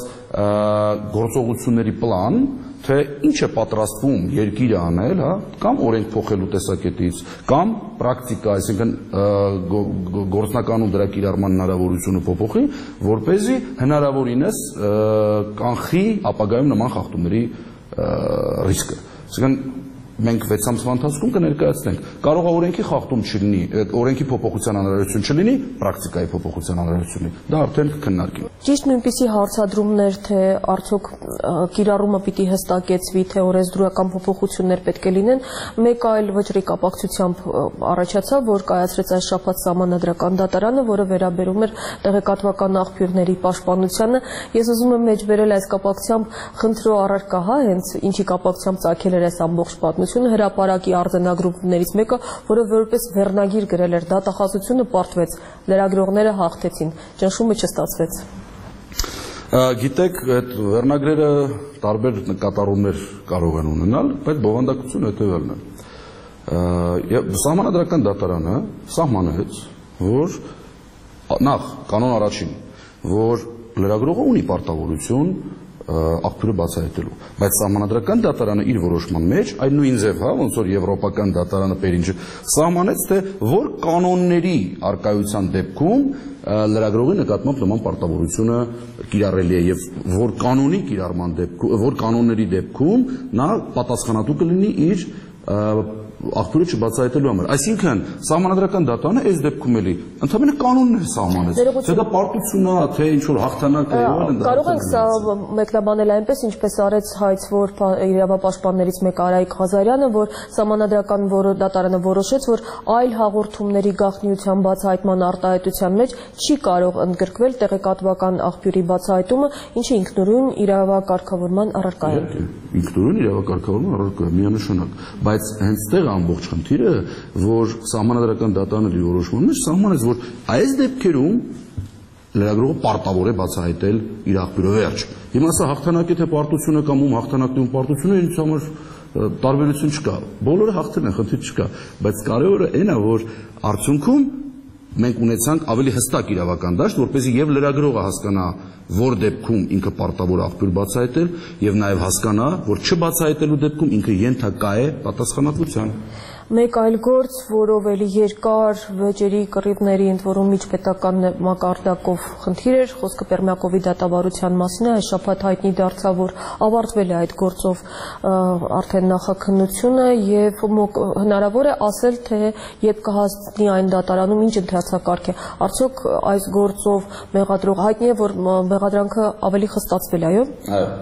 գործողությունների պլան, թե ինչ է պատրաստվում երկիրը անել, հա, կամ օրենք փոխելու տեսակետից, կամ պրակտիկա, այսինքն գործնականում դրա կիրառման հնարավորությունը փոփոխի, որ เป զի հնարավորինս կանխի ապագայում նման խախտումների ռիսկը։ Այսինքն մենք վեց ամսվա ընթացքում կներկայացնենք։ Կարող է օրենքի խախտում չլինի, օրենքի փոփոխության անհրաժեշտություն չլինի, պրակտիկայի փոփոխության անհրաժեշտություն լինի։ Դա արդեն կքննարկի։ Ճիշտ նույնպիսի հարցադրումներ, թե արդյոք կիրառումը պիտի հստակեցվի, թե օրենսդրական փոփոխություններ պետք է լինեն, մեկ այլ վճռի կապակցությամբ առաջացավ, որ կայացրեց այս շաբաթ Սահմանադրական դատարանը, որը վերաբերում էր տեղեկատվական աղբյուրների պաշտպանությանը։ Ես ուզում եմ մեջբերել այս կապակցությամբ խնդրո առարկա, հա, հենց ինչի կապակցությամբ ծագել էր այս ամբողջ պատմությունը, հրապարակի արձանագրումներից մեկը, որը որպես վերնագիր գրել էր դատախազությունը պարտվեց, լրագրողները հաղթեցին, ճնշումը չստացվեց։ Գիտեք, այդ վերնագրերը տարբեր նկատառումներ կարող են ունենալ, բայց բովանդակությունը հետևյալն է։ Սահմանադրական դատարանը սահմանեց, որ նախ կանոն առաջին, որ լրագրողը ունի պարտավորություն աղբյուրը բացահայտելու, բայց Սահմանադրական դատարանը իր որոշման մեջ այն նույն ձև, հա, ոնց որ Եվրոպական դատարանը Պերինչը սահմանեց, թե որ կանոնների արկայության դեպքում լրագրողի նկատմամբ նման պարտավորությունը կիրառելի է եւ որ կանոնի կիրառման դեպքում, որ կանոնների դեպքում նա պատասխանատու կլինի իր աղբյուրը չբացահայտելու համար։ Այսինքն Սահմանադրական դատարանը այս դեպքում էլի ընդհանրապես կանոններ սահմանեց։ Թե դա պարտություն է, թե ինչ որ հաղթանակ է, եւ այլն։ Կարող ենք սա մեկնաբանել այնպես, ինչպես արեց հայցվոր իրավապաշտպաններից մեկը Արայիկ Ղազարյանը, որ Սահմանադրական դատարանը որոշեց, որ այլ հաղորդումների գաղտնիության բացահայտման արտահայտության մեջ չի կարող ընդգրկվել տեղեկատվական աղբյուրի բացահայտումը, ինչը ինքնուրույն իրավակարգավորման առարկա է։ Ինքնուրույն իրավակարգավորման առարկա է, միանշանակ, բայց հենց դեռ ամբողջ խնդիրը, որ Սահմանադրական դատարանի որոշումն է, սահմանեց, որ այս դեպքերում լրագրողը պարտավոր է բացահայտել իր աղբյուրը վերջ։ Հիմա սա հաղթանակ է թե պարտությունը կամ ում հաղթանակն է ում պարտությունը, ինձ համար տարբերություն չկա։ Բոլորը հաղթել են, խնդիր չկա, բայց կարևորը այն է, որ արդյունքում մենք ունեցանք ավելի հստակ իրավական դաշտ, որպեսզի եւ լրագրողը հասկանա, որ դեպքում ինքը պարտավոր աղբյուր բացահայտել եւ նաեւ հասկանա, որ չբացահայտելու դեպքում ինքը ենթակա է պատասխանատվության։ Մեկ այլ գործ, որով էլի երկար վեճերի կռիվների ընդ որում միջպետական մակարդակով խնդիր էր, խոսքը Պերմյակովի դատավարության մասին է, այս շաբաթ հայտնի դարձավ, որ ավարտվել է այդ գործով արդեն նախաքննությունը եւ հնարավոր է ասել, թե երբ կհասնի այն դատարանում ինչ ընթացակարգ է։ Արդյոք այս գործով մեղադրող հայտնի է, որ մեղադրանքը ավելի խստացվել է, այո։ Այո։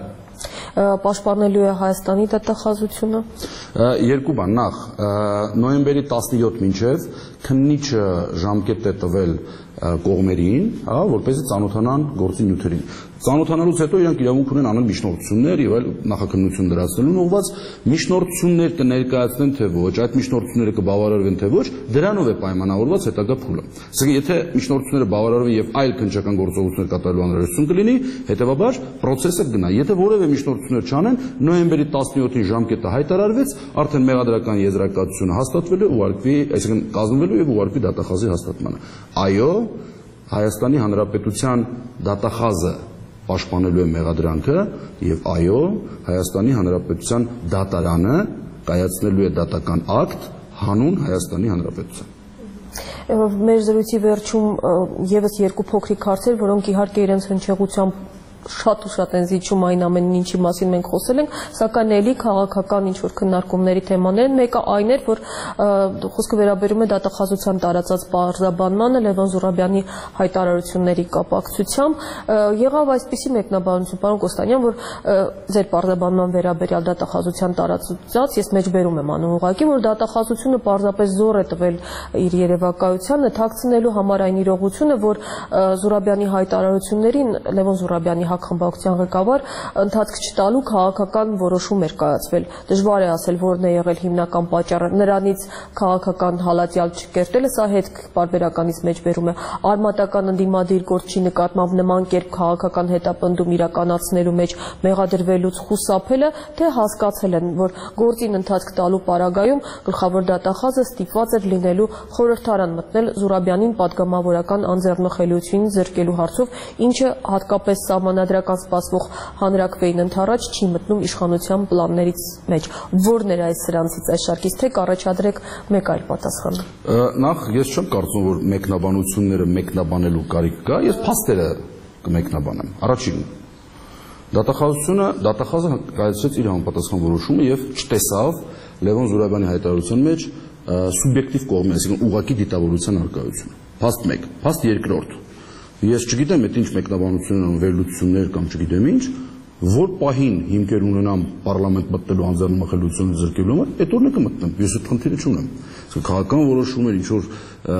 Պաշտպանելու է Հայաստանի դատախազությունը։ Երկու բան, նախ նոյեմբերի տասնյոթ մինչև քննիչը ժամկետ է տվել կողմերին, որպեսզի ծանոթանան գործի նյութերին։ Ծանոթանալուց հետո իրանք իրավունք ունեն անել միջնորդություններ եւ այլ նախաքննություն դրացնելուն ուղղված միջնորդություններ կներկայացնեն թե ոչ, այդ միջնորդությունները կբավարարվեն թե ոչ, դրանով է պայմանավորված հետագա փուլը։ Այսինքն եթե միջնորդությունները բավարարվեն եւ այլ քննչական գործողություններ կատարելու անհրաժեշտություն կլինի, հետեւաբար process-ը կգնա։ Եթե որևէ միջնորդություններ չանեն, նոյեմբերի տասնյոթին ժամկետը հայտարարվեց, արդեն մեղադրական եզրակացությունը հաստատվել է, ուղարկվի, այսինքն կազմվելու եւ ուղարկվի դատախազի հաստատմանը։ Այո, Հայաստանի Հանրապետության դատախազը պաշտպանելու է մեղադրանքը եւ այո, Հայաստանի Հանրապետության դատարանը կայացնելու է դատական ակտ հանուն Հայաստանի Հանրապետության։ Մեր զրույցի վերջում եւս երկու փոքրիկ հարցեր, որոնք իհարկե իրենց հնչեղությամբ շատ ու շատ են զիջում այն ամեն ինչի մասին մենք խոսել ենք, սակայն էլի քաղաքական ինչ-որ քննարկումների թեմաներ են։ Մեկը այն էր, որ խոսքը վերաբերում է դատախազության տարածած պարզաբանմանը Լևոն Զուրաբյանի հայտարարությունների կապակցությամբ։ Եղավ այսպիսի մեկնաբանություն, պարոն Կոստանյան, որ ձեր պարզաբանման վերաբերյալ դատախազության տարածած, ես մեջբերում եմ անում ուղղակի, որ դատախազությունը պարզապես զոր է տվել իր երևակայությանը, թաքցնելու համար այն իրողությունը, որ Զուրաբյանի հայտարարություններին Լևոն Զուրաբյանի հակխմբակցության ղեկավար ընթացք չտալու քաղաքական որոշում էր կայացվել։ Դժվար է ասել որն է եղել հիմնական պատճառը, նրանից քաղաքական հալածյալ չկերտելը, սա հետ պարբերականից մեջբերում է, արմատական ընդդիմադիր գործի նկատմամբ նման կերպ քաղաքական հետապնդում իրականացնելու մեջ մեղադրվելուց խուսափելը, թե հասկացել են, որ գործին ընթացք տալու պարագայում գլխավոր դատախազը ստիպված էր լինելու խորհրդարան մտնել Զուրաբյանին պատգամավորական անձեռնխելիություն զրկելու հարցով, ինչը հատկապես սահմանադրական սպասվող հանրաքվեին ընդառաջ չի մտնում իշխանության պլաններից մեջ։ Որն էր այս սրանցից այս շարքից, թե կառաջադրեք մեկ այլ պատասխան։ Նախ ես չեմ կարծում, որ մեկնաբանությունները մեկնաբանելու կարիք կա, ես փաստերը կմեկնաբանեմ։ Առաջին դատախազությունը, դատախազը կայացրեց իր համապատասխան որոշումը եւ չտեսավ Լևոն Զուրաբյանի հայտարարության մեջ սուբյեկտիվ կողմի, այսինքն ուղղակի դիտավորության արկայությունը։ Փաստ մեկ, փաստ երկրորդ։ Ես չգիտեմ, այդ ինչ մեկնաբանություններ, վերլուծություններ կամ չգիտեմ ինչ, որ պահին հիմքեր ունենամ պարլամենտ մտնելու անձեռնմխելիությունը զրկելու համար, այդ օրն է կմտնեմ, ես այդ խնդիրը չունեմ։ Քաղաքական որոշումներ, ինչ որ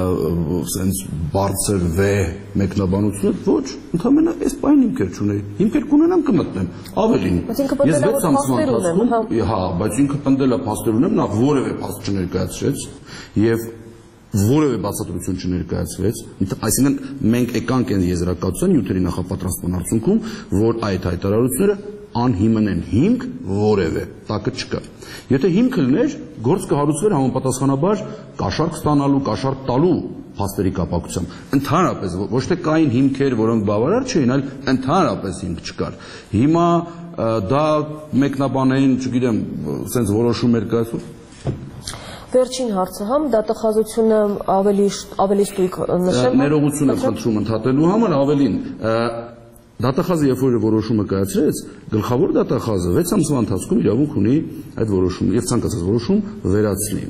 սենց բարձր վեհ մեկնաբանություններ, ոչ, ընդհանրապես այս պահին հիմքեր չունեի։ Հիմքեր կունենամ կմտնեմ, ավելին։ Ես վեց ամսվան ընթացքում, հա, բայց ինքը պնդել է փաստեր ունեմ, նա որևէ փաստ չներկայացրեց եւ որևէ բացատրություն չներկայացվեց, այսինքն մենք եկանք այն եզրակացության նյութերի նախապատրաստման արդյունքում, որ այդ հայտարարությունները անհիմն են, հիմք որևէ տակը չկա։ Եթե հիմքը լիներ, գործ կհարուցվեր համապատասխանաբար կաշառք ստանալու, կաշառք տալու փաստերի կապակցությամբ։ Ընդհանրապես ոչ թե կային հիմքեր, որոնք բավարար չէին, այլ ընդհանրապես հիմք չկար։ Հիմա դա մեկնաբանային, չգիտեմ, sense որոշում էր կայացվում։ Վերջին հարցը համ դատախազությունը ավելի ավելի ստույգ նշեմ։ Ներողություն եմ խնդրում ընդհատելու համար, ավելին դատախազը երբ որ որոշումը կայացրեց, գլխավոր դատախազը վեց ամսվա ընթացքում իրավունք ունի այդ որոշումը եւ ցանկացած որոշում վերացնի։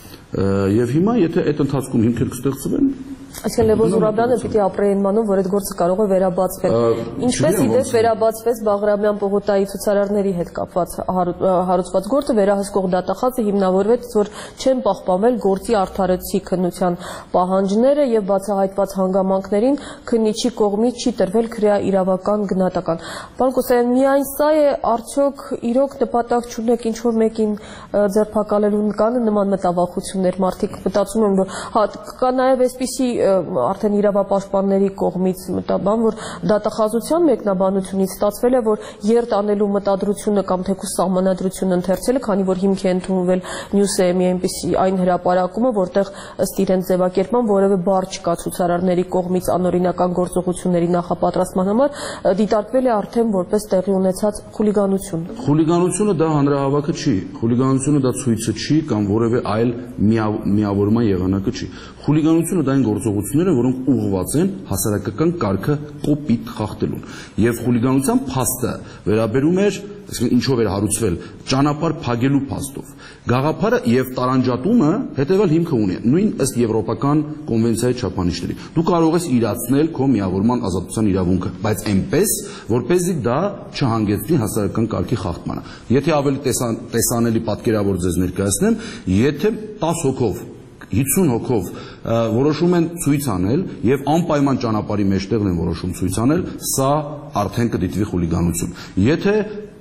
Եվ հիմա եթե այդ ընթացքում հիմքեր կստեղծվեն, այսինքն Լևոն Զուրաբյանը պիտի ապրեին մանում, որ այդ գործը կարող է վերաբացվել։ Ինչպես իդեպ վերաբացվեց Բաղրամյան պողոտայի ցուցարարների հետ կապված հարուցված գործը, վերահսկող դատախազը հիմնավորվեց, որ չեն պահպանվել գործի արդարացի քննության պահանջները եւ բացահայտված հանգամանքներին քննիչի կողմից չի տրվել քրեա իրավական գնահատական։ Պարոն Կոսայան, միայն սա է, արդյոք իրոք նպատակ չունեք ինչ որ մեկին ձերբակալելու կան նման մտավախություններ, մարդիկ մտածում են, որ հա կա նաեւ այսպիսի արդեն իրավապաշտպանների կողմից մտաբան, որ դատախազության մեկնաբանությունից ստացվել է, որ երթ անելու մտադրությունը կամ թեկուզ սահմանադրությունը ընթերցել է, քանի որ հիմք է ընդունվել Նյուսեմի այնպիսի այն հրապարակումը, որտեղ ըստ իրենց ձևակերպման որևէ բառ չկա ցուցարարների կողմից անօրինական գործողությունների նախապատրաստման համար, դիտարկվել է արդեն որպես տեղի ունեցած խուլիգանություն։ Խուլիգանությունը դա հանրահավաքը չի, խուլիգանությունը դա ցույցը չի կամ որևէ այլ միավորման եղանակը չի։ Խուլիգանությունը դա այն գործողությունները, որոնք ուղղված են հասարակական կարգը կոպիտ խախտելուն։ Եվ խուլիգանության փաստը վերաբերում էր, այսինքն ինչով էր հարուցվել, ճանապարհ փակելու փաստով։ Գաղափարը եւ տարանջատումը հետեւալ հիմքը ունի, նույն ըստ եվրոպական կոնվենցիայի չափանիշների։ Դու կարող ես իրացնել քո միավորման ազատության իրավունքը, բայց այնպես, որպեսզի դա չհանգեցնի հասարակական կարգի խախտմանը։ Եթե ավելի տեսանելի պատկերավոր ձեզ ներկայացնեմ, եթե տասը հոգով հիսուն հոգով որոշում են ցույց անել եւ անպայման ճանապարհի մեջտեղն են որոշում ցույց անել, սա արդեն կդիտվի խուլիգանություն։ Եթե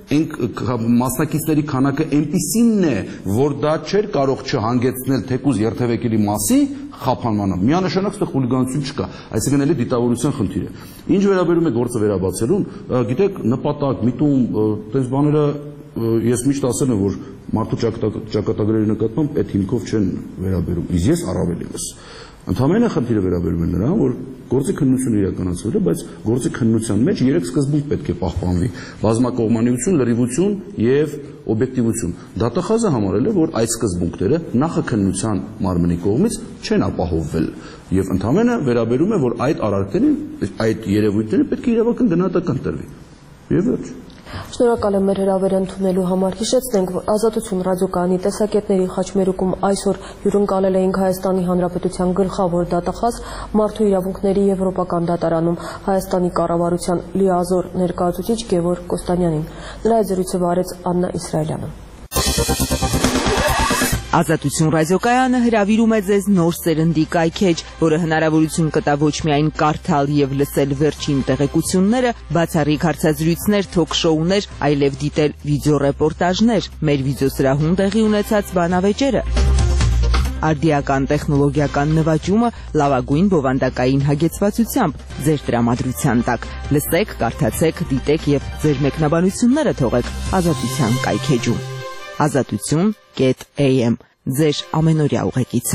մասնակիցների քանակը այնպիսինն է, որ դա չէր կարող չհանգեցնել թեկուզ երթևեկելի մասի խափանմանը, միանշանակ ստե խուլիգանություն չկա, այսինքն էլի դիտավորության խնդիր է։ Ինչ վերաբերում է գործը վերաբացելուն, գիտեք, նպատակ, միտում, այդպես բաները ես միշտ ասել եմ, որ մարդու ճակատագրերի նկատմամբ այդ հիմքով չեն վերաբերում, իսկ ես առավել ևս։ Ընդհանրապես խնդիրը վերաբերում է նրան, որ գործի քննությունը իրականացվել է, բայց գործի քննության մեջ երեք սկզբունք պետք է պահպանվի՝ բազմակողմանիություն, լրիվություն եւ օբյեկտիվություն։ Դատախազը համարել է, որ այդ սկզբունքները նախաքննության մարմնի կողմից չեն ապահովվել եւ ընդհանրապես վերաբերում է, որ այդ արարքներին, այդ երևույթները պետք է իրավական գնահատական տրվի։ Եվ վերջ։ Շնորհակալ եմ մեր հրավերը ընդունելու համար։ Հիշեցնենք, որ Ազատություն ռադիոկայանի տեսակետների խաչմերուկում այսօր հյուրընկալել էինք Հայաստանի Հանրապետության գլխավոր դատախազ, Մարդու իրավունքների եվրոպական դատարանում Հայաստանի կառավարության լիազոր ներկայացուցիչ Գևորգ Կոստանյանին։ Նրա հետ զրույցը վարեց Աննա Իսրայելյանը։ Ազատություն ռադիոկայանը հրավիրում է ձեզ նոր սերնդի կայքեջ, որը հնարավորություն կտա ոչ միայն կարդալ եւ լսել վերջին տեղեկությունները, բացառիկ հարցազրույցներ, թոք-շոուներ, այլև դիտել վիդեոռեպորտաժներ, մեր վիդեոսրահում տեղի ունեցած բանավեճերը։ Արդիական տեխնոլոգիական նվաճումը լավագույն բովանդակային հագեցվածությամբ ձեր տրամադրության տակ։ Լսեք, կարդացեք, դիտեք եւ ձեր մեկնաբանությունները թողեք Ազատության կայքեջում։ Ազատություն կետ էյ էմ ձեր ամենօրյա ուղեկիցը։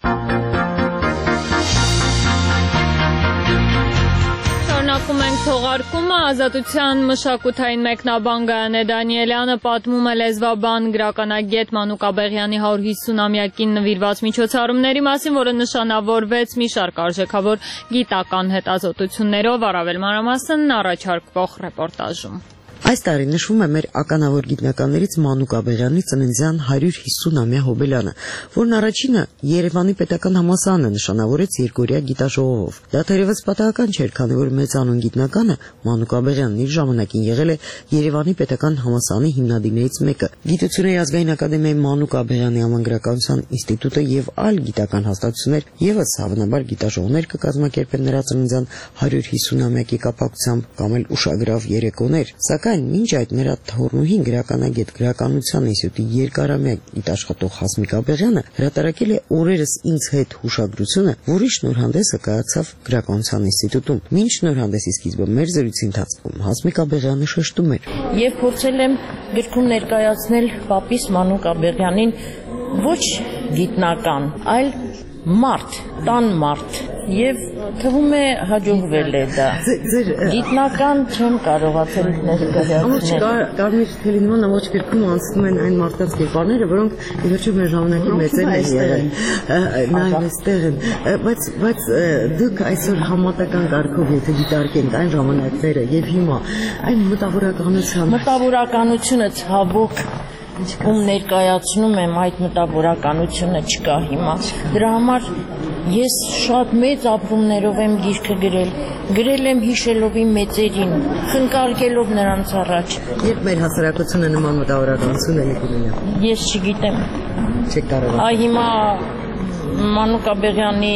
Շարունակում ենք թողարկումը։ Ազատության մշակութային մեկնաբան Գայանե Դանիելյանը պատմում է լեզվաբան գրականագետ Մանուկ Աբեղյանի հարյուր հիսունամյակին նվիրված միջոցառումների մասին, որը նշանավորվեց մի շարք արժեքավոր գիտական հետազոտություններով, առավել մանրամասն առաջարկվող ռեպորտաժում։ Այս տարի նշվում է մեր ականավոր գիտնականներից Մանուկ Աբեղյանի ծննդյան հարյուր հիսունամյա հոբելյանը, որն առաջինը Երևանի պետական համալսարանը նշանավորեց երկօրյա գիտաժողովով։ Դա թերևս պատահական չէր, քանի որ մեծանուն գիտնականը Մանուկ Աբեղյանն իր ժամանակին եղել է Երևանի պետական համալսարանի հիմնադիրներից մեկը։ Գիտությունների ազգային ակադեմիայի Մանուկ Աբեղյանի համանգրականության ինստիտուտը եւ այլ գիտական հաստատություններ եւս հավանաբար գիտաժողովներ կկազմակերպեն նրա ծննդյան հարյուր հիսունամյակի կապակցությամբ կամ էլ ուշագրավ երեկոներ։ Սակայն մինչ այդ նրա թորնուհին գրականագետ գրականության ինստիտուտի երկարամյա գիտաշխատող Հասմիկ Աբեղյանը հրատարակել է օրերս ինձ հետ հուշագրությունը, որի շնորհանդեսը կայացավ գրականության ինստիտուտում։ Մինչ շնորհանդեսի սկիզբը մեր զրույցի ընթացքում Հասմիկ Աբեղյանը շեշտում էր. Եվ փորձել եմ գրքում ներկայացնել պապիս Մանուկ Աբեղյանին ոչ գիտնական, այլ մարդ, տան մարդ, եւ թվում է հաջողվել է դա։ Գիտնական չեմ կարողացել ներկայացնել։ Կարմիր թելի նման ամոչ գրքում անցնում են այն մարդկանց կերպարները, որոնք ի վերջո մեր ժամանակի մեծերն են եղել։ Նաև այստեղ են, բայց բայց դուք այսօր համատական կարգով եթե դիտարկենք այն ժամանակները եւ հիմա այն մտավորականության մտավորականությունը ցավոք ում ներկայացնում եմ այդ մտավորականությունը չկա հիմա։ Դրա համար ես շատ մեծ ապրումներով եմ գիրքը գրել, գրել եմ հիշելով իմ մեծերին, խնկալկելով նրանց առաջ։ Երբ մեր հասարակությունը նման մտավորականություն է ունենա։ Ես չգիտեմ։ Չեք կարող։ Այ հիմա Մանուկ Աբեղյանի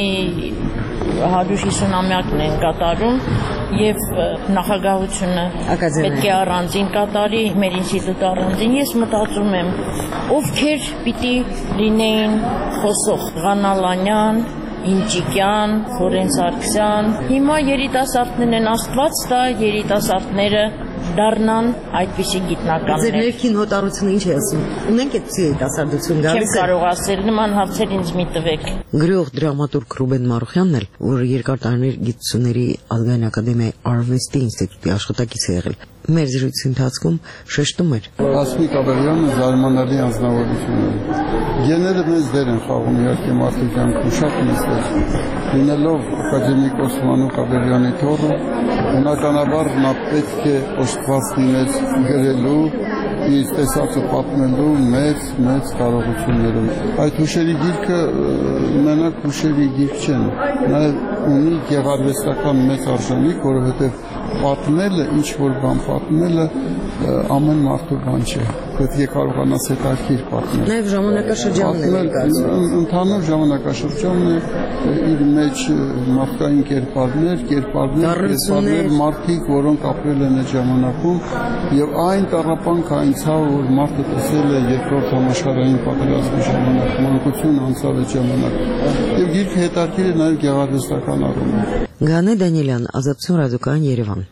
հարյուր հիսունամյակն են կատարում եւ նախագահությունը պետք է առանձին կատարի, մեր ինստիտուտը առանձին։ Ես մտածում եմ, ովքեր պիտի լինեին խոսող Ղանալանյան, Ինճիկյան, Խորեն Սարգսյան։ Հիմա երիտասարդներն են, Աստված տա երիտասարդները դառնան այդպիսի գիտնականներ։ Ձեր ներքին հոտառությունը ինչ է ասում։ Ունենք այդ երիտասարդություն գալիս է։ Չեմ կարող ասել, նման հարցեր ինձ մի տվեք։ Գրող դրամատուրգ Ռուբեն Մարուխյանն էլ, որ երկար տարիներ գիտությունների ազգային ակադեմիայի արվեստի ինստիտուտի աշխատակից է եղել, մեր զրույցի ընթացքում շեշտում էր. Հասմիկ Աբելյանը զարմանալի անձնավորություն է։ Գեները մեծ դեր են խաղում իհարկե մարդու կյանքում, շատ մեծ դեր։ Լինելով ակադեմիկ Օսմանուկ Աբելյանի թոռը, բնականաբար նա պետք է օժտված լինել գրելու, իր տեսածը պատմելու մեծ մեծ կարողություններով։ Այդ հուշերի գիրքը մենակ հուշերի գիրք չեն, նաև ունի գեղարվեստական մեծ արժանիք, որովհետև պատմելը, ինչ որ բան պատմելը ամեն մարդու բան չէ։ Պետք է կարողանաս հետաքրքիր պատմել։ Նաև ժամանակաշրջանն է ներկայացնում։ Ընդհանուր ժամանակաշրջանն է, իր մեջ մարդկային կերպարներ, կերպարներ, կերպարներ, մարդիկ, որոնք ապրել են այդ ժամանակում, եւ այն տառապանք, այն ցավը, որ մարդը տեսել է երկրորդ համաշխարհային պատերազմի ժամանակ, մանկություն անցավ այդ ժամանակ։ Եվ գիրքը հետաքրքիր է նաև գեղարվեստական առումով։ Գանե Դանիելյան, Ազատություն ռադիոկայան, Երևան։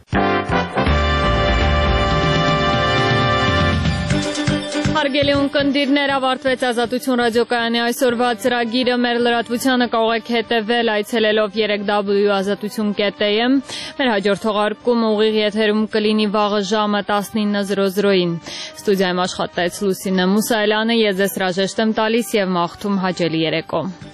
Հարգելի ունկնդիրներ, ավարտվեց Ազատություն ռադիոկայանի այսօրվա ծրագիրը։ Մեր լրատվությանը կարող եք հետևել այցելելով երեք w ազատություն կետ am։ Մեր հաջորդ թողարկումը ուղիղ եթերում կլինի վաղը ժամը տասնինը զրո զրոյին։ Ստուդիայում աշխատեց Լուսինե Մուսայելյանը, ես ձեզ հրաժեշտ եմ տալիս եւ մաղթում հաճելի երեկո։